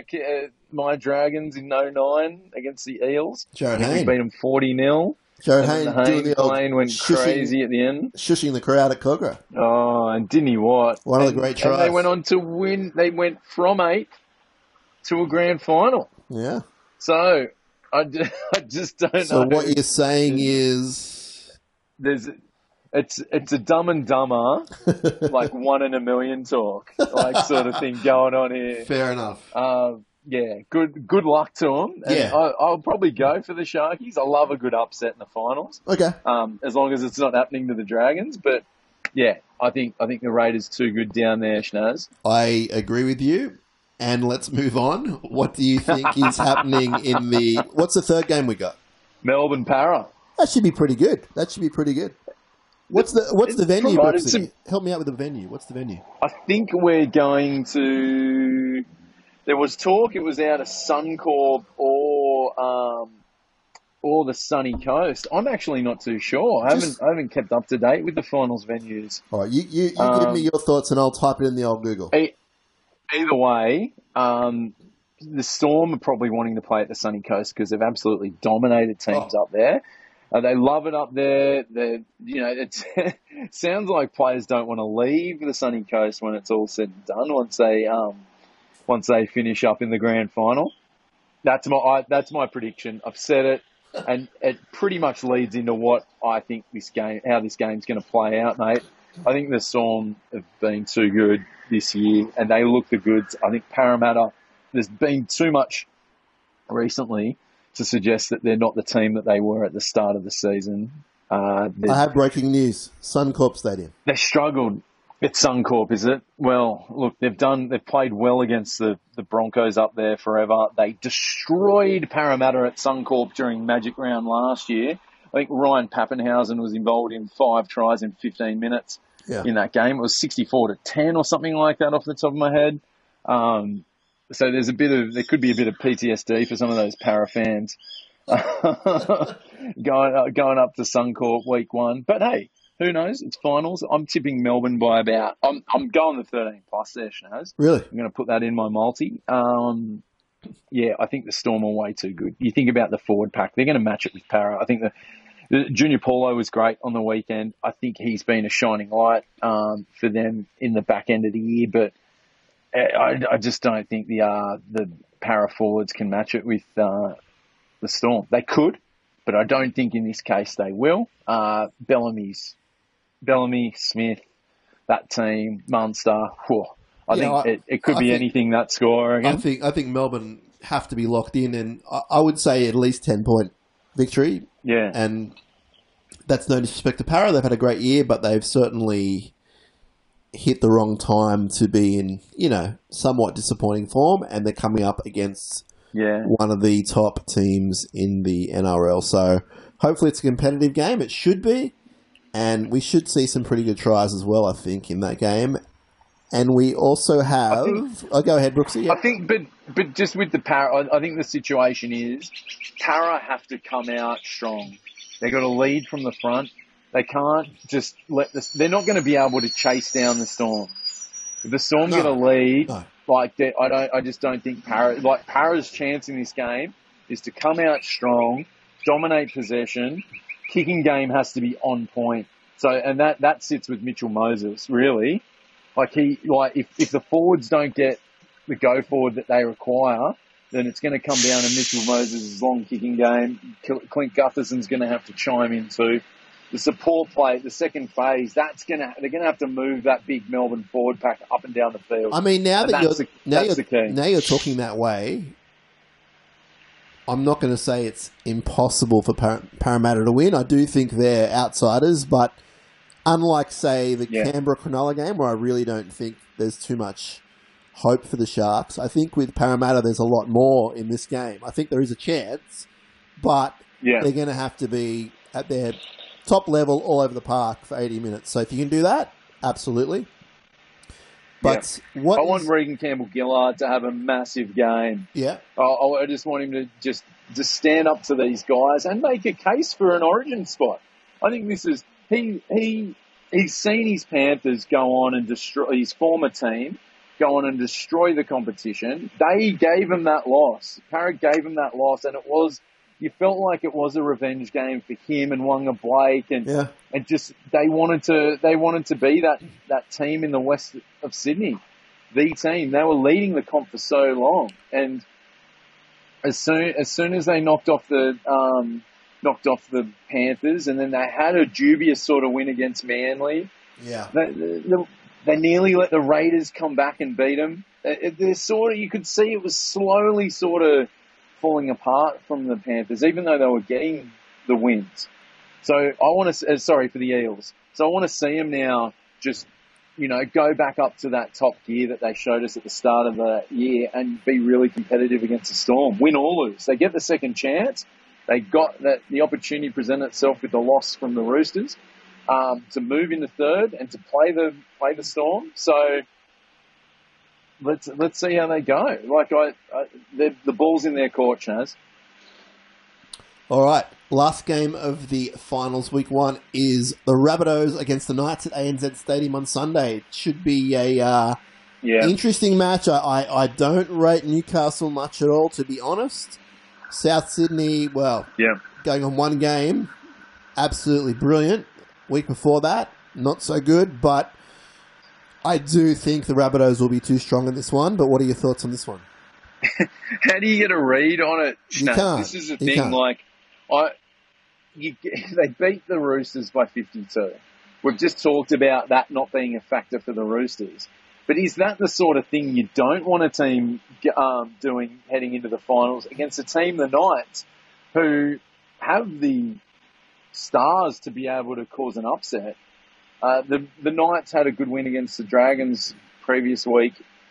my Dragons in oh nine against the Eels. Jared We Hayne. beat them forty nil. Jared And Hayne the doing Hayne the old plane went shushing, crazy at the end. shushing the crowd at Cogra. Oh, and didn't he what? One of the And- great And they tries. went on to win. They went from eighth to a grand final. Yeah. So I just, I just don't So know. what you're saying is, There's, it's it's a Dumb and Dumber, like one in a million talk, like sort of thing going on here. fair enough. Uh, yeah, good good luck to them. And Yeah. I, I'll probably go for the Sharkies. I love a good upset in the finals, Okay. um, as long as it's not happening to the Dragons. But yeah, I think I think the Raiders too good down there, Schnaz. I agree with you. And let's move on. What do you think is happening in the... What's the third game we got? Melbourne Para. That should be pretty good. That should be pretty good. What's the What's the venue, provided Brooksy? some- Help me out with the venue. What's the venue? I think we're going to. There was talk it was out of Suncorp or um, or the Sunny Coast. I'm actually not too sure. I Just- haven't I haven't kept up to date with the finals venues. All right, you, you, you give Um, me your thoughts and I'll type it in the old Google. E- Either way, um, the Storm are probably wanting to play at the Sunny Coast because they've absolutely dominated teams Oh. up there. Uh, they love it up there. They're, you know, it sounds like players don't want to leave the Sunny Coast when it's all said and done. Once they um, once they finish up in the grand final, that's my I, that's my prediction. I've said it, and it pretty much leads into what I think this game, how this game's going to play out, mate. I think the Storm have been too good this year, and they look the goods. I think Parramatta, there's been too much recently to suggest that they're not the team that they were at the start of the season. Uh, they- I have breaking news. Suncorp Stadium. they struggled. It's Suncorp, is it? Well, look, they've done. They've played well against the, the Broncos up there forever. They destroyed Parramatta at Suncorp during Magic Round last year. I think Ryan Pappenhausen was involved in five tries in fifteen minutes Yeah. in that game. It was sixty-four to ten or something like that off the top of my head. Um, so there's a bit of, there could be a bit of P T S D for some of those Para fans going, uh, going up to Suncorp week one. But hey, who knows? It's finals. I'm tipping Melbourne by about, I'm, I'm going the thirteen plus there, Shnaz. Really? I'm going to put that in my multi. Um, yeah, I think the Storm are way too good. You think about the forward pack, they're going to match it with Para. I think the, the Junior Paulo was great on the weekend. I think he's been a shining light um, for them in the back end of the year, but I, I just don't think the uh, the Para forwards can match it with uh, the Storm. They could, but I don't think in this case they will. Uh, Bellamy's Bellamy, Smith, that team, Munster. Whew, I Yeah, think I- it, it could I be think- anything that score I again. think I think Melbourne have to be locked in, and I, I would say at least ten point victory. Yeah, And that's no disrespect to Para. They've had a great year, but they've certainly hit the wrong time to be in, you know, somewhat disappointing form, and they're coming up against yeah. one of the top teams in the N R L. So hopefully it's a competitive game. It should be. And we should see some pretty good tries as well, I think, in that game. And we also have... think- oh, go ahead, Brooksy. I think, but but just with the Para, I, I think the situation is Para have to come out strong. They got to lead from the front. They can't just let this. They're not going to be able to chase down the Storm. If the Storm No. get a lead, No. like they- I don't, I just don't think Para. Like Para's chance in this game is to come out strong, dominate possession. Kicking game has to be on point. So, and that that sits with Mitchell Moses really. Like he, like if, if the forwards don't get the go forward that they require, then it's going to come down to Mitchell Moses' long kicking game. Clint Gutherson's going to have to chime in too. The support play, the second phase, that's going to they're going to have to move that big Melbourne forward pack up and down the field. I mean, now And that you're that's the- now that's you're, the key. now you're talking that way, I'm not going to say it's impossible for Par- Parramatta to win. I do think they're outsiders, but unlike, say, the Yeah. Canberra Cronulla game, where I really don't think there's too much hope for the Sharks, I think with Parramatta there's a lot more in this game. I think there is a chance, but Yeah, they're going to have to be at their top level all over the park for eighty minutes. So if you can do that, absolutely. But yeah. what I want is, Regan Campbell-Gillard to have a massive game. yeah, I, I just want him to just, just stand up to these guys and make a case for an Origin spot. I think this is he he he's seen his Panthers go on and destroy his former team, go on and destroy the competition. They gave him that loss. Parrott gave him that loss, and it was. You felt like it was a revenge game for him and Wonga Blake, and yeah. and just they wanted to they wanted to be that, that team in the west of Sydney, the team. They were leading the comp for so long, and as soon as soon as they knocked off the um, knocked off the Panthers, and then they had a dubious sort of win against Manly. Yeah, They, they, they nearly let the Raiders come back and beat them. They're sort of you could see it was slowly sort of falling apart from the Panthers, even though they were getting the wins. So I want to, uh, sorry for the Eels. So I want to see them now just, you know, go back up to that top gear that they showed us at the start of the year and be really competitive against the Storm. Win or lose. They get the second chance. They got that the opportunity presented itself with the loss from the Roosters um, to move into third and to play the play the Storm. So let's let's see how they go. Like I, I the ball's in their court, Chaz. All right. Last game of the finals, week one, is the Rabbitohs against the Knights at A N Z Stadium on Sunday. It should be a uh, yeah. interesting match. I, I, I don't rate Newcastle much at all, to be honest. South Sydney, well, yeah. going on one game, absolutely brilliant. Week before that, not so good, but I do think the Rabbitohs will be too strong in this one. But what are your thoughts on this one? How do you get a read on it? You can't. This is the You thing. can't. Like, I, you, they beat the Roosters by fifty-two. We've just talked about that not being a factor for the Roosters. But is that the sort of thing you don't want a team um, doing heading into the finals against a team, the Knights, who have the stars to be able to cause an upset? Uh, the the Knights had a good win against the Dragons previous week,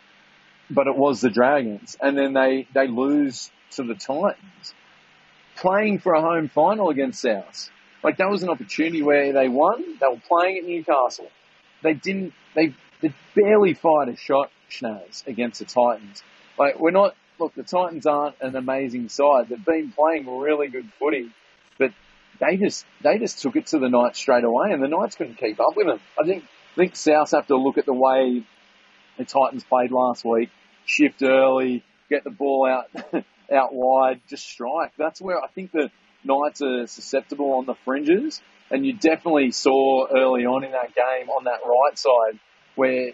but it was the Dragons, and then they, they lose to the Titans, playing for a home final against South. Like, that was an opportunity where they won. They were playing at Newcastle. They didn't. They, they barely fired a shot, Schnaz, against the Titans. Like, we're not. Look, the Titans aren't an amazing side. They've been playing really good footy, but they just they just took it to the Knights straight away, and the Knights couldn't keep up with them. I think I think South have to look at the way the Titans played last week, shift early, get the ball out out wide, just strike. That's where I think the Knights are susceptible on the fringes, and you definitely saw early on in that game on that right side where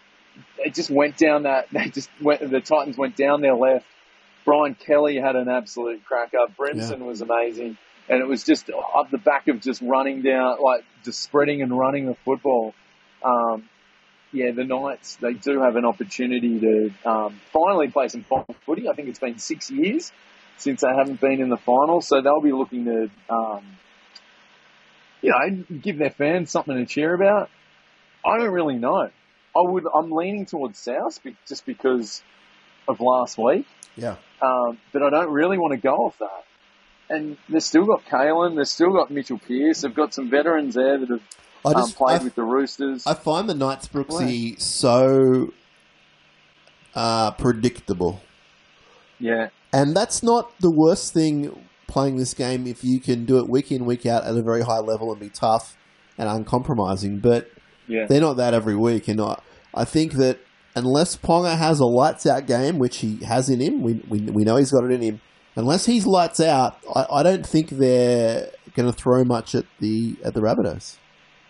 it just went down that they just went the Titans went down their left. Brian Kelly had an absolute cracker. Brimson yeah. was amazing. And it was just up the back of just running down, like just spreading and running the football. Um, yeah, the Knights, they do have an opportunity to um, finally play some final footy. I think it's been six years since they haven't been in the final, so they'll be looking to, um, you know, give their fans something to cheer about. I don't really know. I would. I'm leaning towards South just because of last week. Yeah. Um, but I don't really want to go off that. And they've still got Kalen, they've still got Mitchell Pearce, they've got some veterans there that have I just, um, played I, with the Roosters. I find the Knights, Brooksy, right. so uh, predictable. Yeah. And that's not the worst thing playing this game if you can do it week in, week out at a very high level and be tough and uncompromising. But yeah. they're not that every week. And I, I think that unless Ponga has a lights-out game, which he has in him, we, we, we know he's got it in him, unless he's lights out, I, I don't think they're going to throw much at the at the Rabbitohs.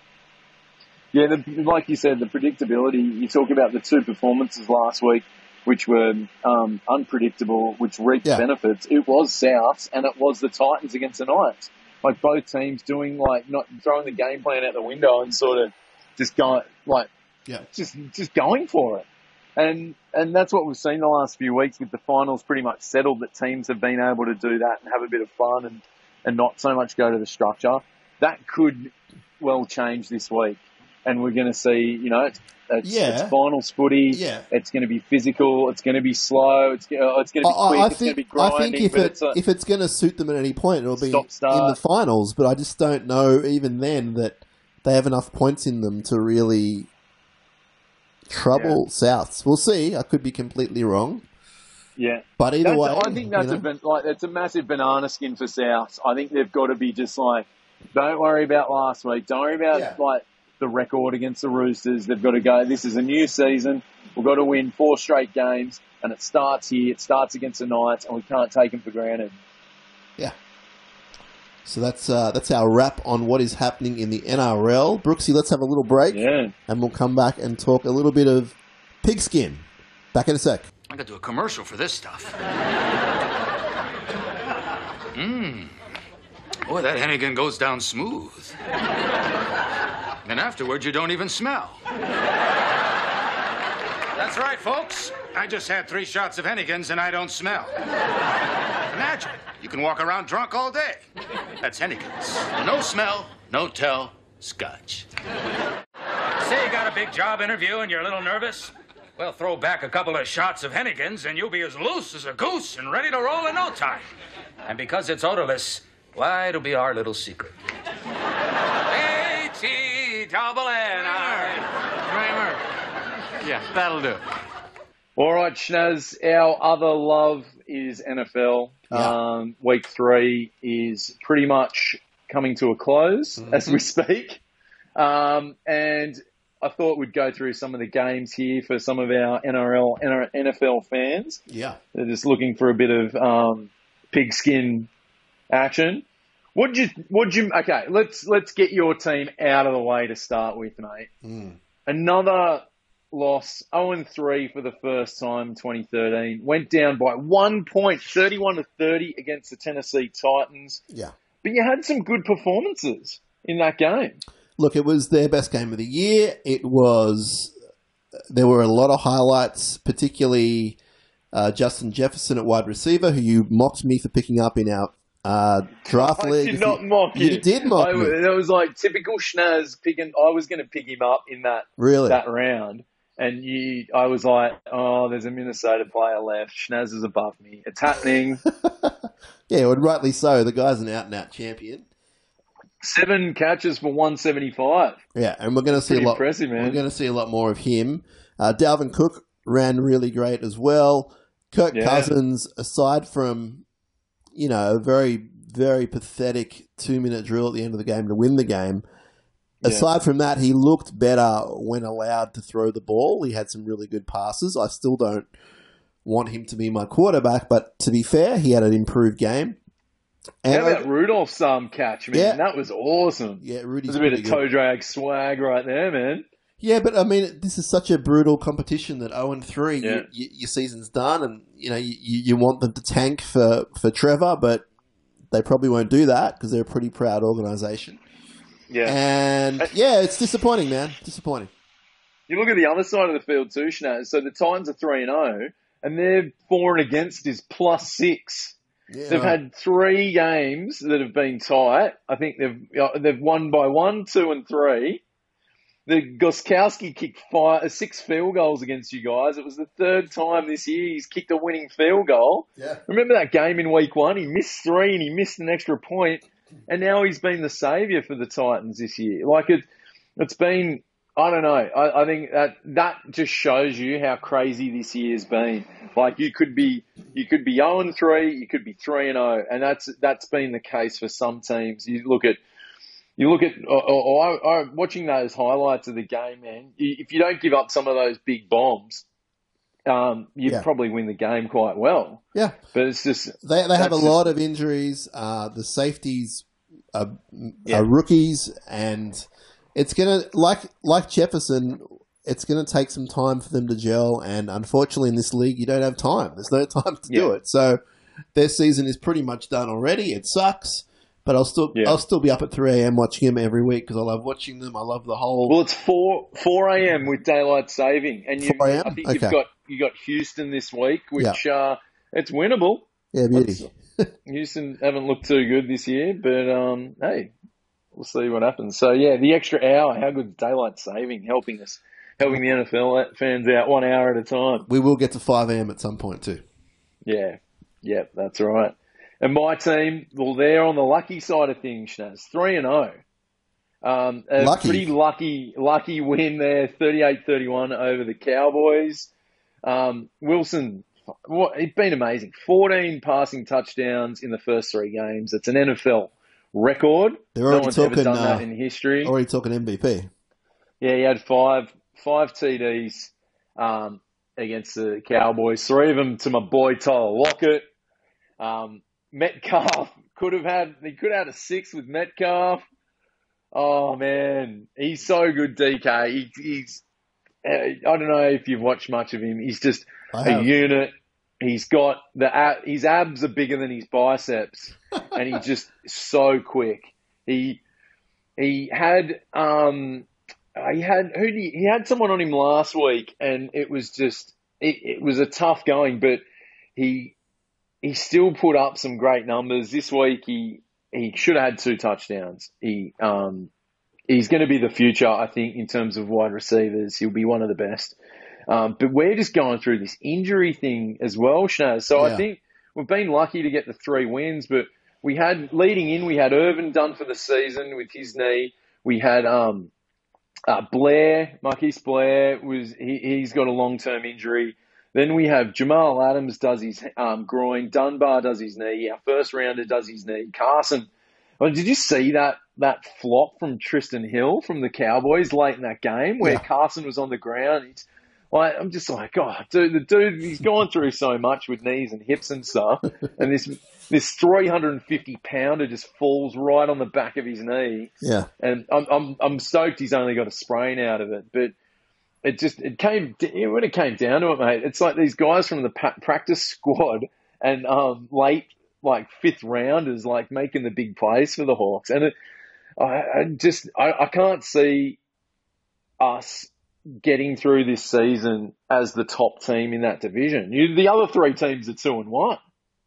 Yeah, the, like you said, the predictability. You talk about the two performances last week, which were um, unpredictable, which reaped yeah. benefits. It was Souths and it was the Titans against the Knights. Like both teams doing like not throwing the game plan out the window and sort of just going like yeah. just just going for it. And and that's what we've seen the last few weeks with the finals pretty much settled, that teams have been able to do that and have a bit of fun and, and not so much go to the structure. That could well change this week. and we're going to see, you know, it's, it's, Yeah. it's finals footy. Yeah. It's going to be physical. It's going to be slow. It's, uh, it's going to be I, quick. I it's think, going to be grinding. I think if, but it, it's a, if it's going to suit them at any point, it'll be Stop, start. in the finals. But I just don't know, even then, that they have enough points in them to really trouble Souths. We'll see. I could be completely wrong. Yeah, but either that's, way, I think that's you know? a ban- like it's a massive banana skin for Souths. I think they've got to be just like, don't worry about last week. Don't worry about Yeah. like the record against the Roosters. They've got to go. This is a new season. We've got to win four straight games, and it starts here. It starts against the Knights, and we can't take them for granted. Yeah. So that's uh, that's our wrap on what is happening in the N R L. Brooksy, let's have a little break, Yeah, and we'll come back and talk a little bit of pigskin. Back in a sec. I could do a commercial for this stuff. Mmm. Boy, that Hennigan goes down smooth. And afterwards, you don't even smell. That's right, folks. I just had three shots of Hennigan's and I don't smell. Imagine, you can walk around drunk all day. That's Hennigan's. No smell, no tell, scotch. Say you got a big job interview and you're a little nervous? Well, throw back a couple of shots of Hennigan's and you'll be as loose as a goose and ready to roll in no time. And because it's odorless, why, it'll be our little secret. A T double N R. Kramer. Yeah, that'll do. All right, Schnaz, our other love is N F L. Yeah. Um, week three is pretty much coming to a close Mm-hmm. as we speak. Um, and I thought we'd go through some of the games here for some of our N R L, N F L fans. Yeah. They're just looking for a bit of um, pigskin action. Would you? Would you? Okay, let's let's get your team out of the way to start with, mate. Mm. Another loss, oh and three for the first time in twenty thirteen. Went down by one point, thirty-one to thirty against the Tennessee Titans. Yeah. But you had some good performances in that game. Look, it was their best game of the year. It was. There were a lot of highlights, particularly uh, Justin Jefferson at wide receiver, who you mocked me for picking up in our uh, draft I league. did If not you, mock you. You did mock I, me. That was like typical Schnaz picking. I was going to pick him up in that Really? that round. And you, I was like, oh, there's a Minnesota player left. Schnaz is above me. It's happening. Yeah, well, rightly so. The guy's an out-and-out champion. Seven catches for one seventy-five. Yeah, and we're going to see Pretty a lot. impressive, man. We're going to see a lot more of him. Uh, Dalvin Cook ran really great as well. Kirk Yeah. Cousins, aside from you know a very very pathetic two-minute drill at the end of the game to win the game. Yeah. Aside from that, he looked better when allowed to throw the ball. He had some really good passes. I still don't want him to be my quarterback, but to be fair, he had an improved game. And How about Rudolph's um, catch, man? Yeah. That was awesome. yeah, Rudy's There's a bit pretty of good. toe drag swag right there, man. Yeah, but I mean, this is such a brutal competition that zero and three, Yeah. you, you, your season's done, and you know you, you want them to tank for, for Trevor, but they probably won't do that because they're a pretty proud organisation. Yeah. And yeah, it's disappointing, man. Disappointing. You look at the other side of the field too, Schnaz. So the Titans are three and zero, and their for and against is plus six. Yeah, They've had three games that have been tight. I think they've uh, they've won by one, two, and three. The Gostkowski kicked five, six field goals against you guys. It was the third time this year he's kicked a winning field goal. yeah, Remember that game in week one? He missed three and he missed an extra point, and now he's been the saviour for the Titans this year. Like it, it's been. I don't know. I, I think that that just shows you how crazy this year's been. Like you could be, you could be zero and three, you could be three and zero, and that's that's been the case for some teams. You look at, you look at, or, or, or watching those highlights of the game, man. If you don't give up some of those big bombs, um, you Yeah. probably win the game quite well. yeah. But it's just They they have a That's lot of injuries. Uh, the safeties are, Yeah. are rookies, and it's gonna like like Jefferson. It's gonna take some time for them to gel, and unfortunately, in this league, you don't have time. There's no time to do Yeah. it. So their season is pretty much done already. It sucks, but I'll still Yeah. I'll still be up at three a.m. watching them every week because I love watching them. I love the whole. Well, it's four four a.m. with daylight saving, and you, four a.m.? I think Okay. you've got you got Houston this week, which uh, it's winnable. yeah, beauty. Houston haven't looked too good this year, but um, hey, we'll see what happens. So yeah, the extra hour, how good is daylight saving helping us, helping the N F L fans out one hour at a time. We will get to five a.m. at some point too. Yeah, yeah, that's right. And my team, well, they're on the lucky side of things, Shnaz, three and zero. Um, a Lucky. pretty lucky, lucky win there, thirty-eight thirty-one over the Cowboys. Um, Wilson, what, it's been amazing. fourteen passing touchdowns in the first three games. It's an N F L record. They're No already one's talking, ever done uh, that in history. Already talking M V P. Yeah, he had five, five T Ds um, against the Cowboys. Three of them to my boy Tyler Lockett. Um, Metcalf could have had, he could have had a six with Metcalf. Oh man, he's so good, D K. He, he's, I don't know if you've watched much of him. He's just I a have. unit. He's got the ab- his abs are bigger than his biceps, and he's just so quick. He he had um he had who did he, he had someone on him last week, and it was just it, it was a tough going, but he he still put up some great numbers this week. He he should have had two touchdowns. He um he's going to be the future, I think, in terms of wide receivers. He'll be one of the best. Um, but we're just going through this injury thing as well, Shnaz. So Yeah. I think we've been lucky to get the three wins, but we had, leading in, we had Irvin done for the season with his knee. We had um, uh, Blair, Marquise Blair, was he, he's got a long-term injury. Then we have Jamal Adams does his um, groin, Dunbar does his knee, our first rounder does his knee. Carson, oh, did you see that that flop from Tristan Hill from the Cowboys late in that game where Yeah. Carson was on the ground? He's, like, I'm just like, God, dude, the dude, he's gone through so much with knees and hips and stuff, and this this three hundred fifty pounder just falls right on the back of his knee. Yeah. And I'm I'm I'm stoked he's only got a sprain out of it, but it just it came when it came down to it, mate. It's like these guys from the pa- practice squad and um late like fifth rounders like making the big plays for the Hawks, and it, I, I just I, I can't see us getting through this season as the top team in that division. You, the other three teams are two and one.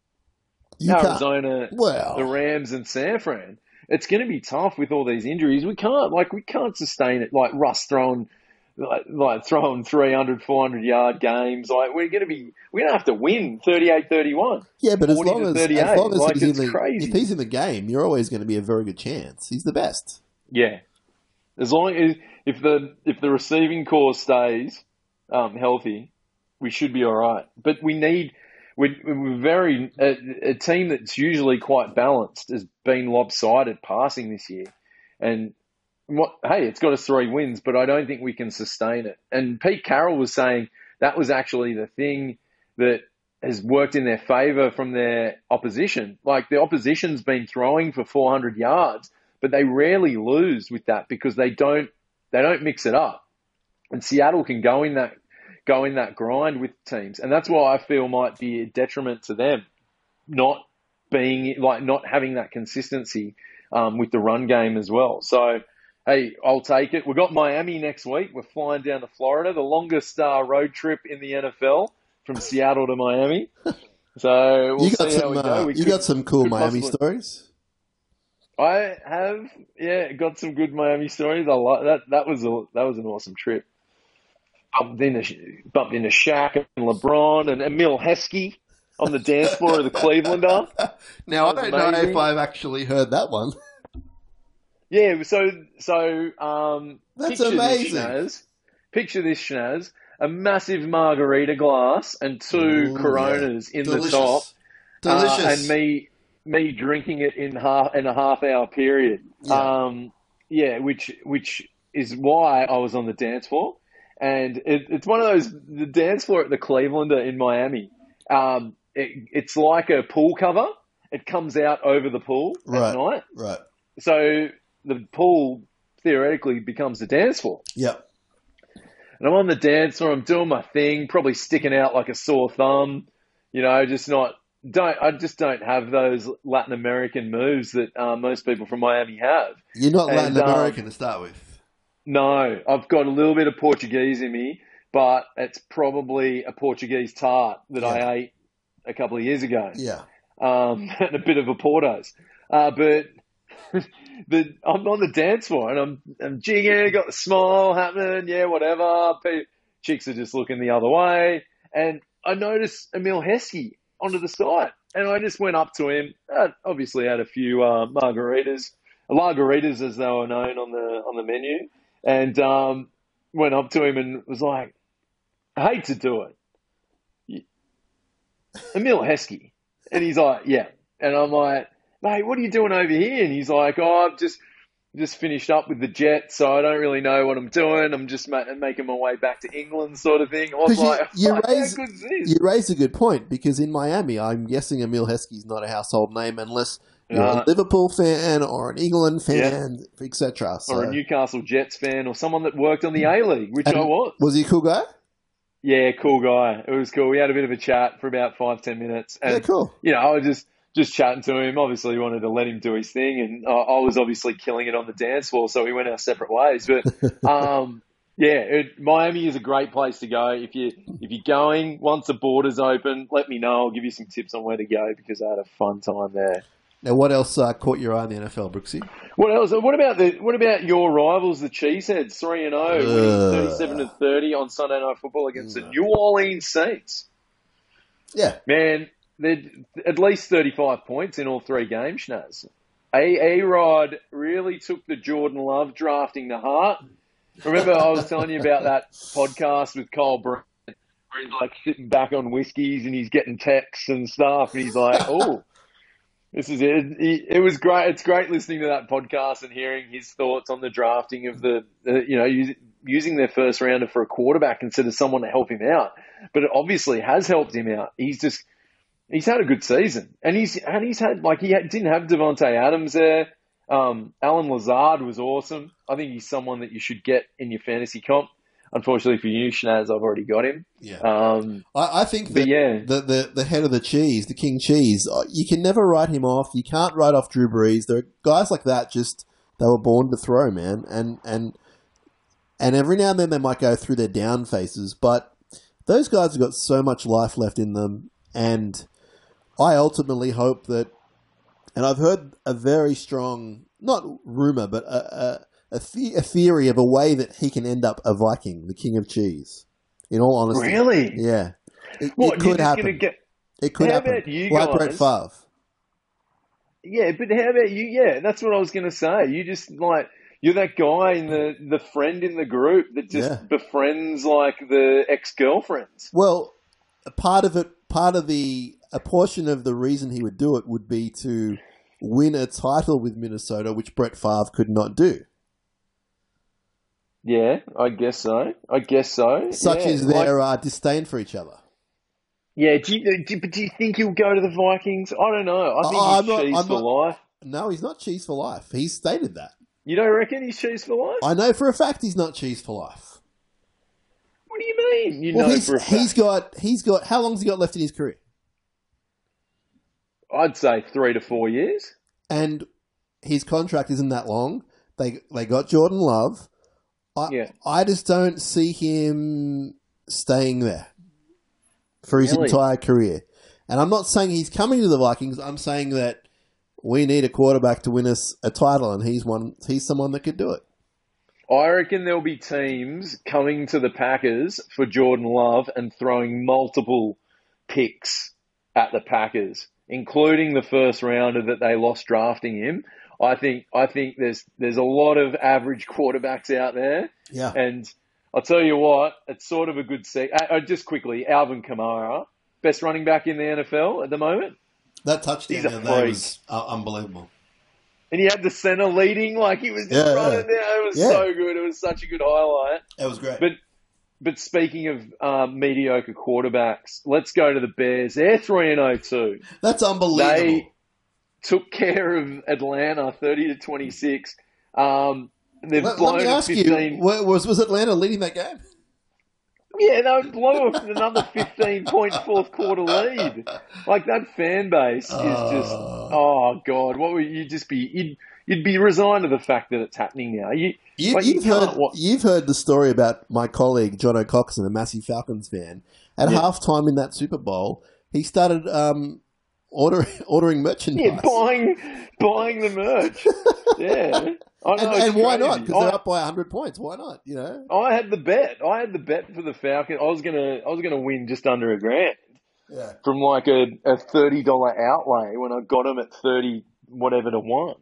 You can't. Arizona, Well. the Rams, and San Fran. It's going to be tough with all these injuries. We can't like we can't sustain it. Like Russ throwing like, like throwing three hundred, four hundred yard games. Like we're going to be we're going to have to win thirty-eight thirty-one. Yeah, but as forty long to as, thirty-eight. as long as Like, he's in it's the crazy. if he's in the game, you're always going to be a very good chance. He's the best. Yeah, as long as if the if the receiving core stays um, healthy, we should be all right. But we need we're, we're very a, a team that's usually quite balanced has been lopsided passing this year, and what hey, it's got us three wins, but I don't think we can sustain it. And Pete Carroll was saying that was actually the thing that has worked in their favour from their opposition. Like the opposition's been throwing for four hundred yards, but they rarely lose with that because they don't they don't mix it up. And Seattle can go in that go in that grind with teams, and that's why I feel might be a detriment to them, not being like not having that consistency um, with the run game as well. So, hey, I'll take it. We've got Miami next week. We're flying down to Florida, the longest uh, road trip in the N F L from Seattle to Miami. So we'll you got see how some. we Uh, go. We you could- got some cool could Miami possibly- stories. I have, yeah, got some good Miami stories. I like that. That was a that was an awesome trip. Bumped into bumped into Shaq and LeBron and Emil Heskey on the dance floor of the Clevelander. Now I That was don't know amazing. if I've actually heard that one. Yeah, so so um, That's picture amazing. This, Shnaz. Picture this, Shnaz. A massive margarita glass and two Ooh, Coronas in Delicious. the top, uh, Delicious. and me me drinking it in half in a half hour period. Yeah. Um, yeah, which which is why I was on the dance floor, and it, it's one of those the dance floor at the Clevelander in Miami. Um, it, it's like a pool cover. It comes out over the pool Right. at night, Right. so the pool theoretically becomes the dance floor. Yep. And I'm on the dance floor, I'm doing my thing, probably sticking out like a sore thumb, you know, just not, don't, I just don't have those Latin American moves that uh, most people from Miami have. You're not Latin And, um, American to start with. No, I've got a little bit of Portuguese in me, but it's probably a Portuguese tart that Yeah. I ate a couple of years ago. Yeah. Um, and a bit of a Porto's. Uh, but the I'm on the dance floor and I'm I'm jigging, got the smile happening, yeah, whatever. Pe- Chicks are just looking the other way, and I noticed Emil Heskey onto the side, and I just went up to him. Uh, obviously, had a few uh, margaritas, margaritas as they were known on the on the menu, and um, went up to him and was like, "I hate to do it, Emil Heskey," and he's like, "Yeah," and I'm like, "Mate, what are you doing over here?" And he's like, "Oh, I've just just finished up with the Jets, so I don't really know what I'm doing. I'm just ma- making my way back to England, sort of thing." I was you, like, you, oh, raise, how good is this? you raise a good point, because in Miami, I'm guessing Emil Heskey's not a household name unless you're Uh, a Liverpool fan or an England fan, et cetera. So. Or a Newcastle Jets fan, or someone that worked on the A-League, which And I was. Was he a cool guy? Yeah, cool guy. It was cool. We had a bit of a chat for about five, ten minutes. And, Yeah, cool. You know, I was just, just chatting to him. Obviously, wanted to let him do his thing. And I, I was obviously killing it on the dance floor, so we went our separate ways. But, um, yeah, it, Miami is a great place to go. If, you, if you're going, once the borders open, let me know. I'll give you some tips on where to go, because I had a fun time there. Now, what else uh, caught your eye in the N F L, Brooksy? What else? What about the? What about your rivals, the Cheeseheads, three and zero, winning thirty-seven to thirty on Sunday Night Football against the New Orleans Saints? Yeah, Man, they're at least thirty-five points in all three games. Schnaz. A Rod really took the Jordan Love drafting to heart. Remember, I was telling you about that podcast with Cole Brent, where he's like sitting back on whiskeys and he's getting texts and stuff, and he's like, "Oh." This is it. It was great. It's great listening to that podcast and hearing his thoughts on the drafting of the, the you know, using, using their first rounder for a quarterback instead of someone to help him out. But it obviously has helped him out. He's just, he's had a good season, and he's and he's had like he had, didn't have Devontae Adams there. Um, Alan Lazard was awesome. I think he's someone that you should get in your fantasy comp. Unfortunately for you, Schnaz, I've already got him. yeah. Um, I, I think that yeah. the, the the head of the cheese, the king cheese, uh, you can never write him off. You can't write off Drew Brees. There are guys like that. Just they were born to throw, man. And and and every now and then they might go through their down phases, but those guys have got so much life left in them. And I ultimately hope that. And I've heard a very strong, not rumor, but a. a A, the- a theory of a way that he can end up a Viking, the king of cheese. In all honesty, Really? yeah, it, What, it you're could just happen. gonna get? It could How happen, about you like Brett guys? Favre. Yeah, but how about you? Yeah, that's what I was going to say. You just like you're that guy in the the friend in the group that just Yeah. befriends like the ex girlfriends. Well, a part of it, part of the, a portion of the reason he would do it would be to win a title with Minnesota, which Brett Favre could not do. Yeah, I guess so. I guess so. Such yeah, is like- their uh, disdain for each other. Yeah, do you, do, but do you think he'll go to the Vikings? I don't know. I think Oh, I'm he's not- cheese I'm for not- life. No, he's not cheese for life. He's stated that. You don't reckon he's cheese for life? I know for a fact he's not cheese for life. What do you mean? You Well, know he's, for a fact. he's got, he's got, how long's he got left in his career? I'd say three to four years. And his contract isn't that long. They they got Jordan Love. I Yeah. I just don't see him staying there for his Really? entire career. And I'm not saying he's coming to the Vikings. I'm saying that we need a quarterback to win us a title, and he's one. He's someone that could do it. I reckon there'll be teams coming to the Packers for Jordan Love and throwing multiple picks at the Packers, including the first rounder that they lost drafting him. I think I think there's there's a lot of average quarterbacks out there, Yeah. and I'll tell you what, it's sort of a good set. Uh, uh, just quickly, Alvin Kamara, best running back in the N F L at the moment, That touchdown He's a the other day freak. was uh, unbelievable. and he had the center leading like he was just Yeah, running yeah. there. It was Yeah. so good. It was such a good highlight. That was great. But but speaking of um, mediocre quarterbacks, let's go to the Bears. They're three and oh too. That's unbelievable. They took care of Atlanta thirty to twenty-six. Um, they've let, blown let me a ask fifteen. you, wa- was was Atlanta leading that game? Yeah, they blew another fifteen point fourth quarter lead. Like that fan base is just Uh. oh god, what would you just be? You'd, you'd be resigned to the fact that it's happening now. You, You, like, you you've can't heard wa- you've heard the story about my colleague John O'Coxon, a massive Falcons fan. At Yeah. halftime in that Super Bowl, he started um, ordering ordering merchandise. Yeah, buying buying the merch. Yeah. I know, and, and why crazy. not? Because they're up by one hundred points. Why not? You know. I had the bet. I had the bet for the Falcons. I was gonna I was gonna win just under a grand. Yeah. From like a, a thirty dollar outlay when I got them at thirty whatever to one.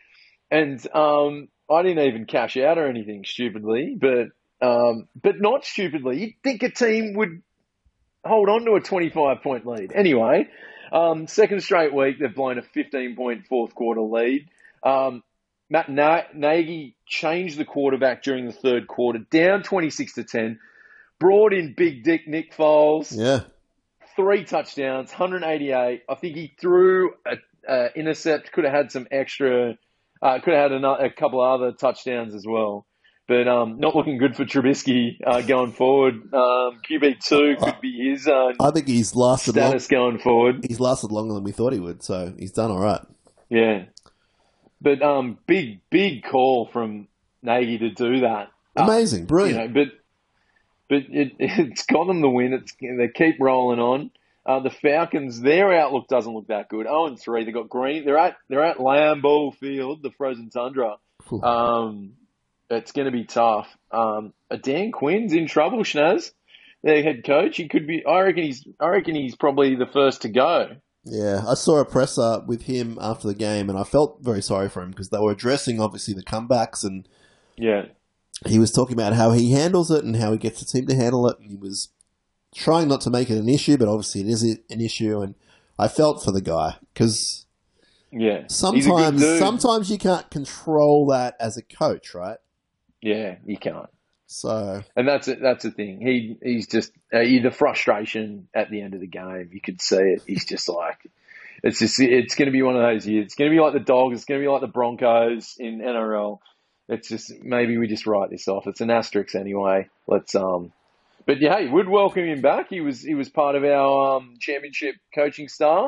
And um, I didn't even cash out or anything stupidly, but um, but not stupidly. You'd think a team would hold on to a twenty-five point lead. Anyway, um, second straight week, they've blown a fifteen point fourth quarter lead. Um, Matt Na- Nagy changed the quarterback during the third quarter, down twenty-six to ten, brought in Big Dick Nick Foles. Yeah. Three touchdowns, one hundred eighty-eight. I think he threw a, a intercept, could have had some extra, uh, could have had a, a couple other touchdowns as well. But um, not looking good for Trubisky uh, going forward. Um, Q B two could be his uh, I think he's lasted status long, going forward. He's lasted longer than we thought he would, so he's done all right. Yeah. But um, big, big call from Nagy to do that. Amazing, Uh, brilliant. You know, but but it, it's got them the win. It's, they keep rolling on. Uh, the Falcons, their outlook doesn't look that good. oh and three. They got Green. They're at they're at Lambeau Field, the frozen tundra. Um, it's going to be tough. Um, Dan Quinn's in trouble, Schnaz. Their head coach. He could be. I reckon he's. I reckon he's probably the first to go. Yeah, I saw a presser with him after the game, and I felt very sorry for him because they were addressing obviously the comebacks, and Yeah. he was talking about how he handles it and how he gets the team to handle it, and he was trying not to make it an issue, but obviously it is an issue, and I felt for the guy because Yeah. He's a good sometimes dude. sometimes you can't control that as a coach, right? Yeah, you can't. So And that's it. That's the thing. He he's just uh, the frustration at the end of the game. You could see it. He's just like, it's just it's going to be one of those years. It's going to be like the Dogs. It's going to be like the Broncos in N R L. It's just maybe we just write this off. It's an asterisk anyway. Let's um, but yeah, hey, would welcome him back. He was he was part of our um, championship coaching staff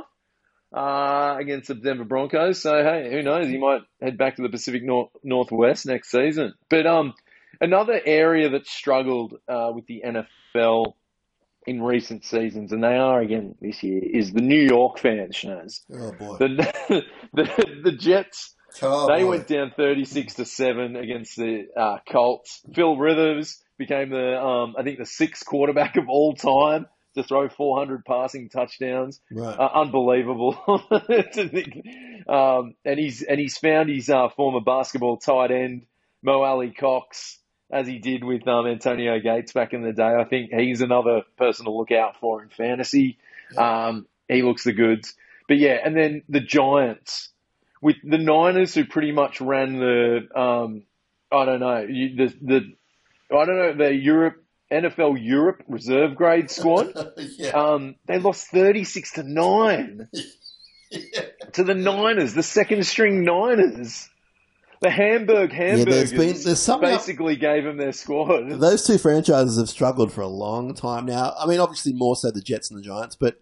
uh, against the Denver Broncos. So hey, who knows? He might head back to the Pacific North Northwest next season. But um. Another area that struggled uh, with the N F L in recent seasons, and they are again this year, is the New York fans, Schnaz. oh boy, The, the, the Jets, oh, they boy. went down thirty-six to seven against the uh, Colts. Phil Rivers became the, um, I think, the sixth quarterback of all time to throw four hundred passing touchdowns. Right. Uh, unbelievable. to think. Um, and he's and he's found his uh, former basketball tight end, Mo Ali Cox, as he did with um, Antonio Gates back in the day. I think he's another person to look out for in fantasy. Yeah. Um, he looks the goods. But yeah, and then the Giants with the Niners, who pretty much ran the, um, I don't know, you, the, the, I don't know, the Europe, N F L Europe reserve grade squad. yeah. Um, they lost thirty-six to nine yeah. to the Niners, the second string Niners. The Hamburg Hamburgers there's been- there's something up- basically gave them their squad. Those two franchises have struggled for a long time now. I mean, obviously more so the Jets and the Giants, but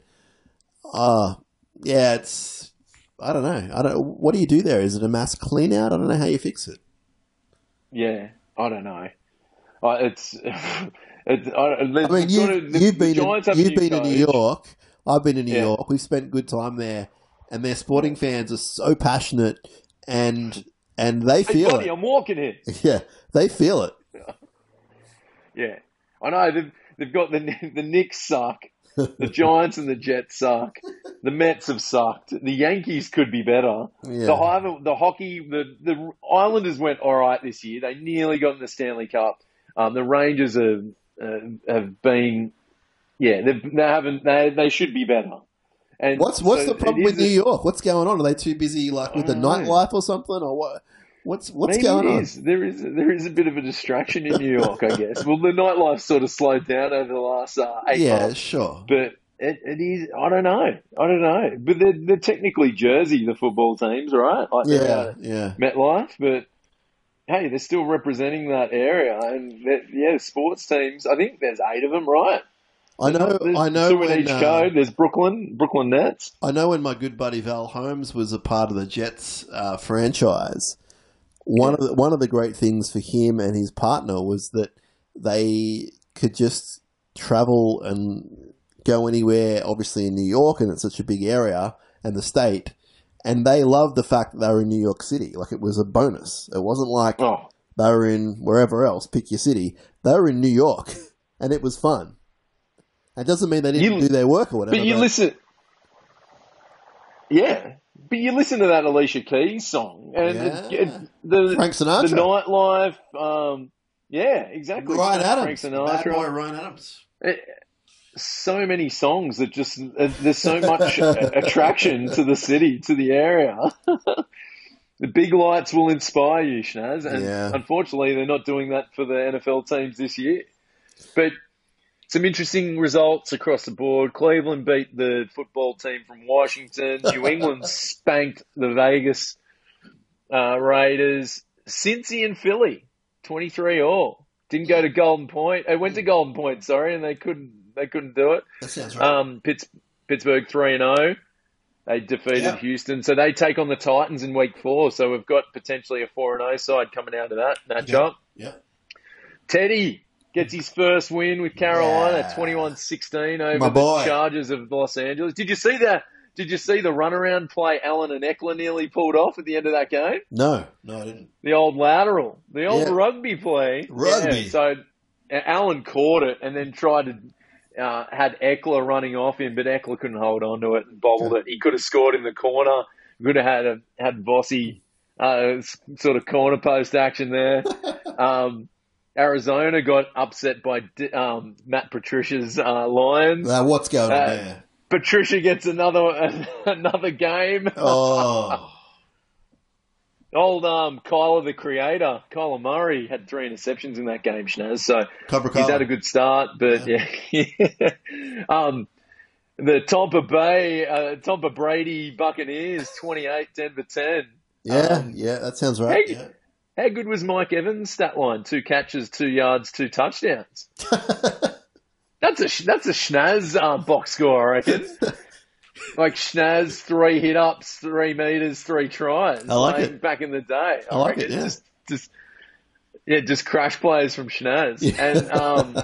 uh yeah, it's I don't know. I don't. What do you do there? Is it a mass clean out? I don't know how you fix it. Yeah, I don't know. Uh, it's, it's. I, I mean, you, sort of, the, you've been the Giants in, have a you've new been in New coach. York. I've been in New Yeah. York. We've spent good time there, and their sporting fans are so passionate, and and they Hey, feel buddy, it. I'm walking here. Yeah, they feel it. Yeah, I know they've they've got the the Knicks suck, the Giants and the Jets suck, the Mets have sucked, the Yankees could be better. Yeah. The high, the hockey, the the Islanders went all right this year. They nearly got in the Stanley Cup. Um, the Rangers have uh, have been, yeah, they've, they haven't. They they should be better. And What's what's so the problem it with is New a- York? What's going on? Are they too busy, like with the I don't know. nightlife or something, or what? What's what's Maybe going it on? is. There is there is a bit of a distraction in New York, I guess. Well, the nightlife sort of slowed down over the last uh, eight Yeah, months. sure. But it, it is. I don't know. I don't know. But they're, they're technically Jersey, the football teams, right? Like they're Yeah, out at yeah. MetLife, but hey, they're still representing that area. And that- yeah, sports teams. I think there's eight of them, right? I know. There's I know. two in When, each uh, code. There's Brooklyn, Brooklyn Nets. I know when my good buddy Val Holmes was a part of the Jets uh, franchise. One of the, one of the great things for him and his partner was that they could just travel and go anywhere. Obviously in New York, and it's such a big area, and the state, and they loved the fact that they were in New York City. Like, it was a bonus. It wasn't like Oh, they were in wherever else, pick your city. They were in New York, and it was fun. It doesn't mean they didn't You- do their work or whatever. but you listen, yeah. But you listen to that Alicia Keys song, and it, Yeah. it, the Frank Sinatra. the nightlife. Um, yeah, exactly. Ryan Frank Adams. Bad Sinatra. boy Ryan Adams. It, so many songs that just uh, there's so much attraction to the city, to the area. The big lights will inspire you, Schnaz, and Yeah. unfortunately, they're not doing that for the N F L teams this year. But some interesting results across the board. Cleveland beat the football team from Washington. New England spanked the Vegas uh, Raiders. Cincy and Philly, twenty-three all. Didn't go to Golden Point. They went to Golden Point, sorry, and they couldn't. They couldn't do it. That sounds right. Um, Pitts, Pittsburgh three and zero. They defeated Yeah. Houston, so they take on the Titans in Week Four. So we've got potentially a four and zero side coming out of that matchup. yeah. Teddy gets his first win with Carolina, Yeah. twenty-one sixteen over My the boy. Chargers of Los Angeles. Did you see that? Did you see the runaround play Allen and Eckler nearly pulled off at the end of that game? No, no, I didn't. The old lateral, the old Yeah. rugby play. Rugby. Yeah, so uh, Allen caught it and then tried to uh, had Eckler running off him, but Eckler couldn't hold on to it and bobbled it. He could have scored in the corner. Could have had a, had Vossi uh, s- sort of corner post action there. um, Arizona got upset by D- um, Matt Patricia's uh, Lions. Now, what's going on Uh, there? Patricia gets another another game. Oh, Old um, Kyler, the creator, Kyler Murray, had three interceptions in that game, Schnaz. So Cobra he's Kai. had a good start, but yeah. um, the Tampa Bay, uh, Tampa Brady Buccaneers, twenty-eight, Denver ten. Yeah, Um, yeah, that sounds right. hey, How good was Mike Evans' stat line? Two catches, two yards, two touchdowns. Yeah. That's a sh- that's a Schnaz uh, box score, I reckon. Like Schnaz, three hit ups, three meters, three tries. I like it. Back in the day, I like reckon. it, yeah. Just, just yeah, just crash plays from Schnaz. Yeah. And um,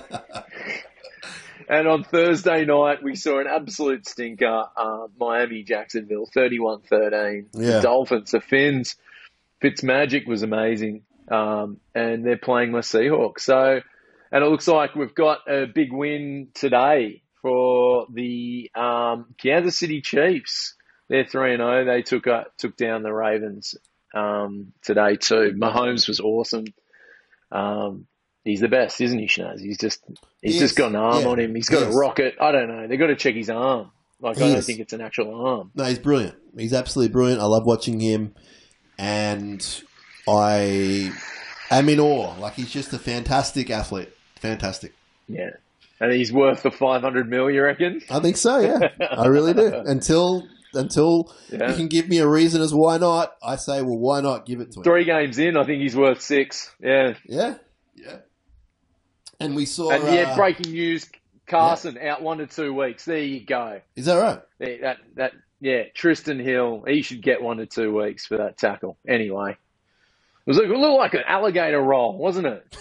and on Thursday night we saw an absolute stinker. Uh, Miami Jacksonville, thirty-one thirteen. Yeah. The Dolphins, the Finns. Fitzmagic was amazing, um, and they're playing my Seahawks. So, and it looks like we've got a big win today for the um, Kansas City Chiefs. They're three and zero. They took uh, took down the Ravens um, today too. Mahomes was awesome. Um, he's the best, isn't he, Schnaz? He's just he's He just is. got an arm Yeah. on him. He's got He a is. rocket. I don't know. They've got to check his arm. Like He I don't is. think it's an actual arm. No, he's brilliant. He's absolutely brilliant. I love watching him, and I am in awe. Like, he's just a fantastic athlete. Fantastic. Yeah, and he's worth the five hundred mil. You reckon? I think so. Yeah, I really do. Until until Yeah. you can give me a reason as why not, I say, well, why not give it to him? Three games in, I think he's worth six. Yeah. Yeah, yeah. And we saw. And yeah, uh, breaking news: Carson out one to two weeks. There you go. Is that right? There, that that yeah, Tristan Hill. He should get one to two weeks for that tackle. Anyway, it was a, it looked like an alligator roll, wasn't it?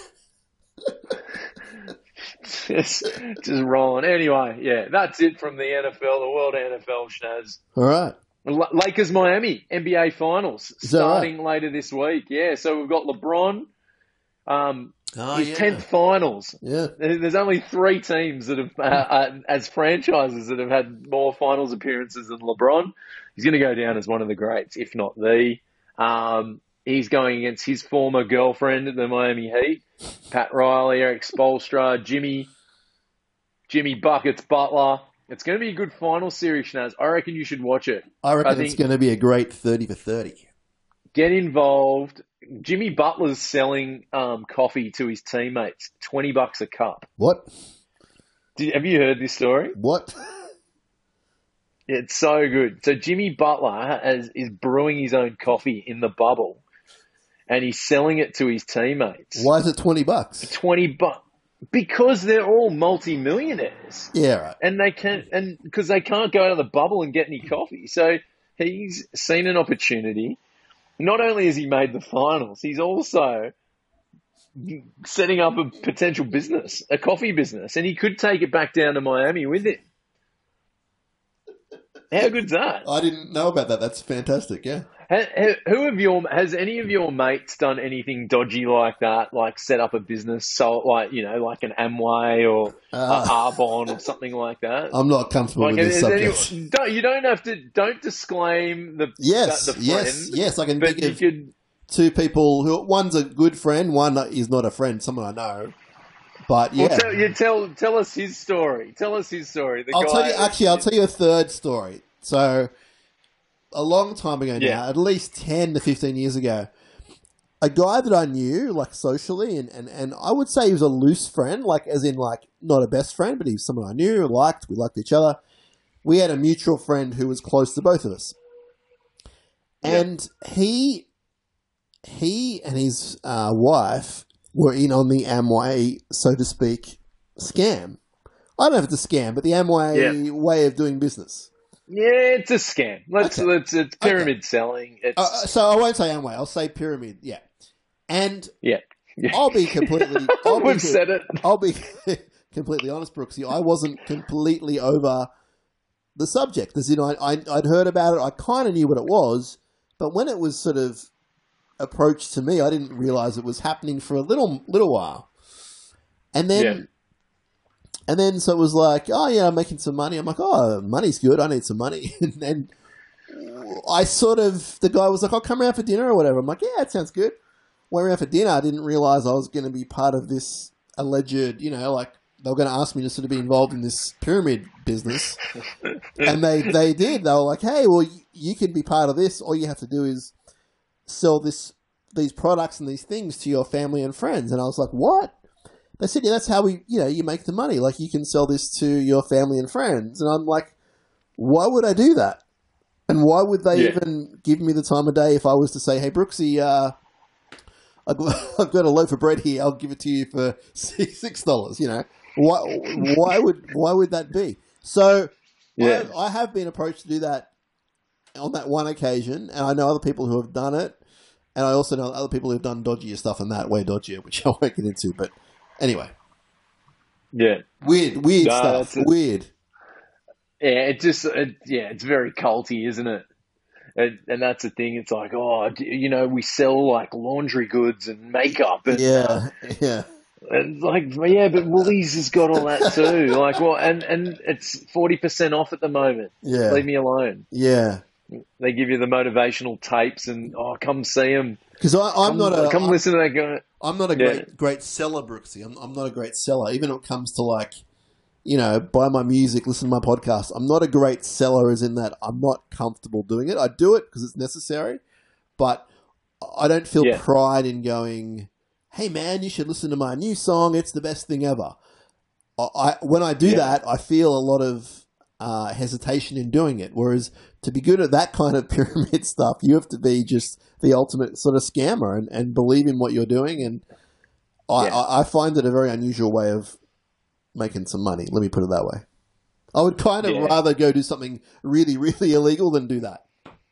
just just rolling. Anyway, yeah, that's it from the N F L, the World N F L, Schnaz. All right. L- Lakers Miami N B A Finals Is that starting later this week. Yeah, so we've got LeBron. Um, Oh, his yeah. tenth finals. Yeah. There- There's only three teams that have, uh, uh, as franchises, that have had more finals appearances than LeBron. He's going to go down as one of the greats, if not the. Um, he's going against his former girlfriend at the Miami Heat, Pat Riley, Eric Spoelstra, Jimmy, Jimmy Buckets Butler. It's going to be a good final series, Schnaz. I reckon you should watch it. I reckon I it's think- going to be a great thirty for thirty. Get involved. Jimmy Butler's selling um, coffee to his teammates, twenty bucks a cup. What? Did, have you heard this story? What? It's so good. So Jimmy Butler has, is brewing his own coffee in the bubble, and he's selling it to his teammates. Why is it twenty bucks? Twenty bucks because they're all multi-millionaires, Yeah, right. and they can and because they can't go out of the bubble and get any coffee. So he's seen an opportunity. Not only has he made the finals, he's also setting up a potential business, a coffee business, and he could take it back down to Miami with him. How good's that? I didn't know about that. That's fantastic. Yeah. Ha- ha- Who have your has any of your mates done anything dodgy like that? Like set up a business, so like you know, like an Amway or Uh, a Arbonne or something like that? I'm not comfortable Like, with this is subject. any- don't, you don't have to don't disclaim the Yes, the, the friend, yes, yes. I can but think you of could. two people who one's a good friend, one is not a friend, someone I know. But yeah, Well, tell, you tell tell us his story. Tell us his story. The I'll guy, tell you. Actually, I'll tell you a third story. So, a long time ago now, Yeah. at least ten to fifteen years ago, a guy that I knew, like socially, and, and, and I would say he was a loose friend, like as in like not a best friend, but he was someone I knew, liked, we liked each other. We had a mutual friend who was close to both of us, Yeah. and he he and his uh, wife were in on the Amway, so to speak, scam. I don't know if it's a scam, but the Amway Yeah. way of doing business. Yeah, it's a scam. Let's Okay. let's it's pyramid selling. It's Uh, so I won't say Amway. I'll say pyramid. Yeah, and yeah. yeah. I'll be completely. I'll be, We've said it. I'll be completely honest, Brooksy. I wasn't completely over the subject. As you know, I, I, I'd heard about it. I kind of knew what it was, but when it was sort of approached to me, I didn't realize it was happening for a little little while. And then, Yeah. and then, so it was like, oh yeah, I'm making some money. I'm like, oh, money's good. I need some money. And then I sort of, the guy was like, I'll come around for dinner or whatever. I'm like, yeah, that sounds good. Went around for dinner. I didn't realize I was going to be part of this alleged, you know, like they were going to ask me to sort of be involved in this pyramid business. And they, they did. They were like, hey, well, you, you can be part of this. All you have to do is sell this, these products and these things to your family and friends. And I was like, what? They said, yeah, that's how we, you know, you make the money. Like, you can sell this to your family and friends. And I'm like, why would I do that? And why would they Yeah. even give me the time of day if I was to say, hey, Brooksy, uh, I've got I've got a loaf of bread here. I'll give it to you for six dollars. You know, why? Why would why would that be? So, Yeah. I, I have been approached to do that on that one occasion, and I know other people who have done it, and I also know other people who've done dodgier stuff than that, way dodgier, which I won't get into. But anyway, Yeah. weird, weird No, stuff. that's it. Weird. Yeah, it just, it, yeah, it's very culty, isn't it? And, and that's the thing. It's like, oh, d- you know, we sell like laundry goods and makeup, and, Yeah, yeah, and it's like, yeah, but Woolies has got all that too. Like, well, and and it's forty percent off at the moment. yeah, Leave me alone. yeah. They give you the motivational tapes, and oh, come see them. Because I'm Come, not a come I'm- listen to that guy. I'm not a Yeah. great great seller, Brooksy. I'm, I'm not a great seller. Even when it comes to like, you know, buy my music, listen to my podcast. I'm not a great seller, as in that I'm not comfortable doing it. I do it because it's necessary, but I don't feel Yeah. pride in going, hey man, you should listen to my new song. It's the best thing ever. I, I when I do Yeah. that, I feel a lot of uh, hesitation in doing it. Whereas to be good at that kind of pyramid stuff, you have to be just the ultimate sort of scammer and, and believe in what you're doing. And I, Yeah. I, I find it a very unusual way of making some money. Let me put it that way. I would kind of Yeah. rather go do something really, really illegal than do that.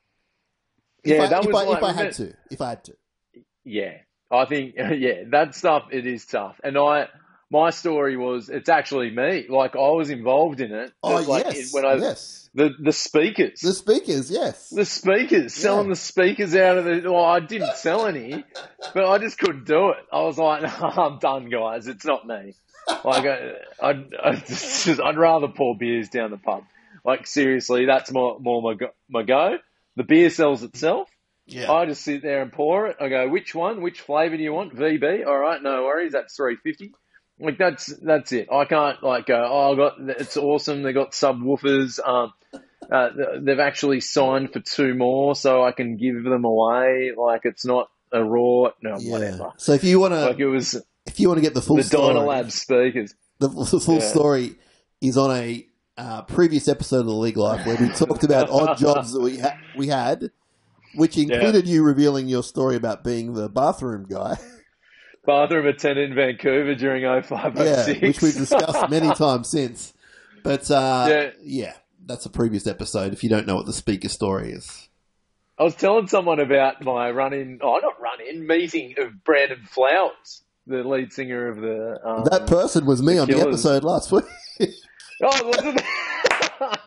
If Yeah, I, that if was I, like, if I had remember- to. If I had to. Yeah, I think yeah, that stuff it is tough. And I, my story was it's actually me. Like I was involved in it. Oh, like yes. when I yes. the the speakers, The speakers, yes. the speakers, selling Yeah. the speakers out of the. Well, I didn't sell any, but I just couldn't do it. I was like, no, I'm done, guys. It's not me. Like I, I'd, I'd, just, I'd rather pour beers down the pub. Like seriously, that's more more my go, my go. The beer sells itself. Yeah. I just sit there and pour it. I go, which one? Which flavour do you want? V B. All right, no worries. That's three fifty. Like that's that's it. I can't like go. Oh, I got it's awesome. They got subwoofers. Um, uh, they've actually signed for two more, so I can give them away. Like it's not a raw. No, Yeah. whatever. So if you want to, Like it was if you want to get the full the story, Dynalab speakers. the, the full Yeah. story is on a uh, previous episode of The League Life where we talked about odd jobs that we ha- we had, which included you revealing your story about being the bathroom guy. Bathroom attendant in Vancouver during oh five oh Yeah, six. which we've discussed many times since. But uh, Yeah. yeah, that's a previous episode if you don't know what the speaker story is. I was telling someone about my run-in, oh, not run-in, meeting of Brandon Flowers, the lead singer of the... Um, That person was me the on the Killers. episode last week. Oh, wasn't it?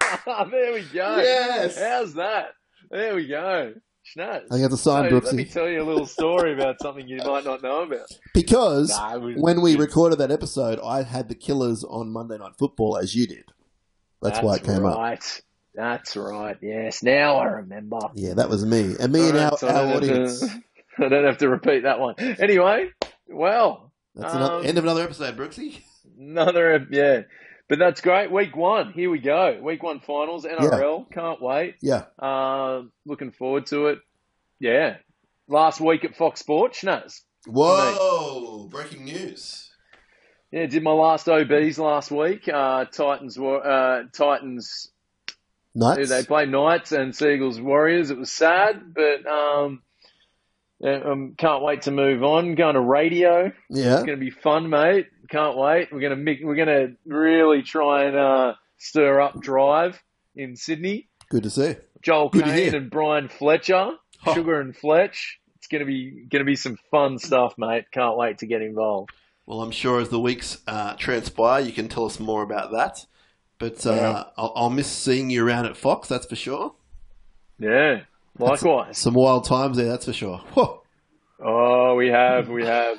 There we go. Yes. How's that? There we go. Schnaz. I got the sign, So, Brooksy. let me tell you a little story about something you might not know about. Because Nah, it was- when we recorded that episode, I had the Killers on Monday Night Football, as you did. That's, why it came up. right. That's right. Yes. Now I remember. Yeah, that was me. And me and Alright, our, so I our don't have audience. to- I don't have to repeat that one. Anyway, well, That's um, another, end of another episode, Brooksy. another, yeah. But that's great. Week one, here we go. Week one finals, N R L. Can't wait. Yeah. Um, looking forward to it. Yeah. Last week at Fox Sports, Schnaz. Whoa! Breaking news. Yeah, did my last O Bs last week. Uh, Titans, were- uh, Titans. Knights? They played Knights and Seagulls Warriors. It was sad, but um, yeah, um, can't wait to move on. Going to radio. Yeah. It's going to be fun, mate. Can't wait. We're going to make, we're going to really try and uh, stir up Drive in Sydney. Good to see. Joel Good to Kane hear. and Brian Fletcher, Oh. Sugar and Fletch. It's going to be going to be some fun stuff, mate. Can't wait to get involved. Well, I'm sure as the weeks uh, transpire, you can tell us more about that. But uh, Yeah. I'll, I'll miss seeing you around at Fox, that's for sure. Yeah, likewise. Some wild times there, that's for sure. Whoa. Oh, we have, we have.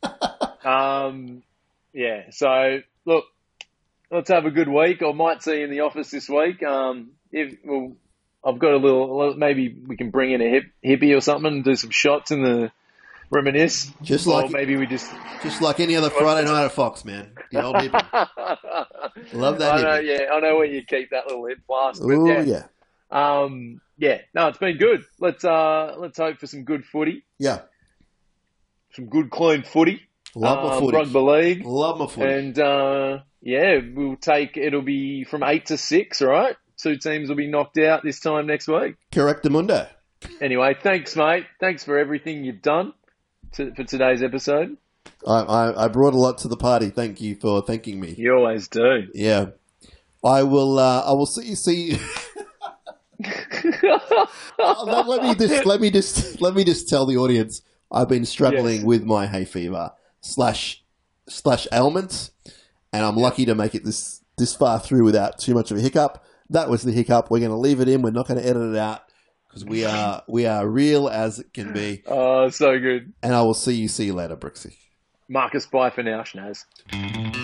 um, yeah. So look, let's have a good week. I might see you in the office this week. Um, if well, I've got a little. Maybe we can bring in a hip, hippie or something and do some shots in the reminisce. Just or like maybe we just. just like any other Friday night at Fox, man. The old people. Love that I know, hippie. yeah, I know where you keep that little hip flask. But Ooh, yeah. yeah. Um, yeah, no, it's been good. Let's uh, let's hope for some good footy, Yeah. some good clean footy. Love my um, footy. Rugby league, Love my footy. and uh, yeah, we'll take. It'll be from eight to six. All right, two teams will be knocked out this time next week. Correct, Mundo. Anyway, thanks, mate. Thanks for everything you've done to, for today's episode. I, I, I brought a lot to the party. Thank you for thanking me. You always do. Yeah. I will. Uh, I will see you. See. Oh, let, let me just let me just let me just tell the audience I've been struggling Yes. with my hay fever slash slash ailments, and I'm lucky to make it this this far through without too much of a hiccup. That was the hiccup. We're going to leave it in. We're not going to edit it out because we are we are real as it can be. Oh, so good. And I will see you. See you later, Brooksy. Marcus, bye for now, Schnaz.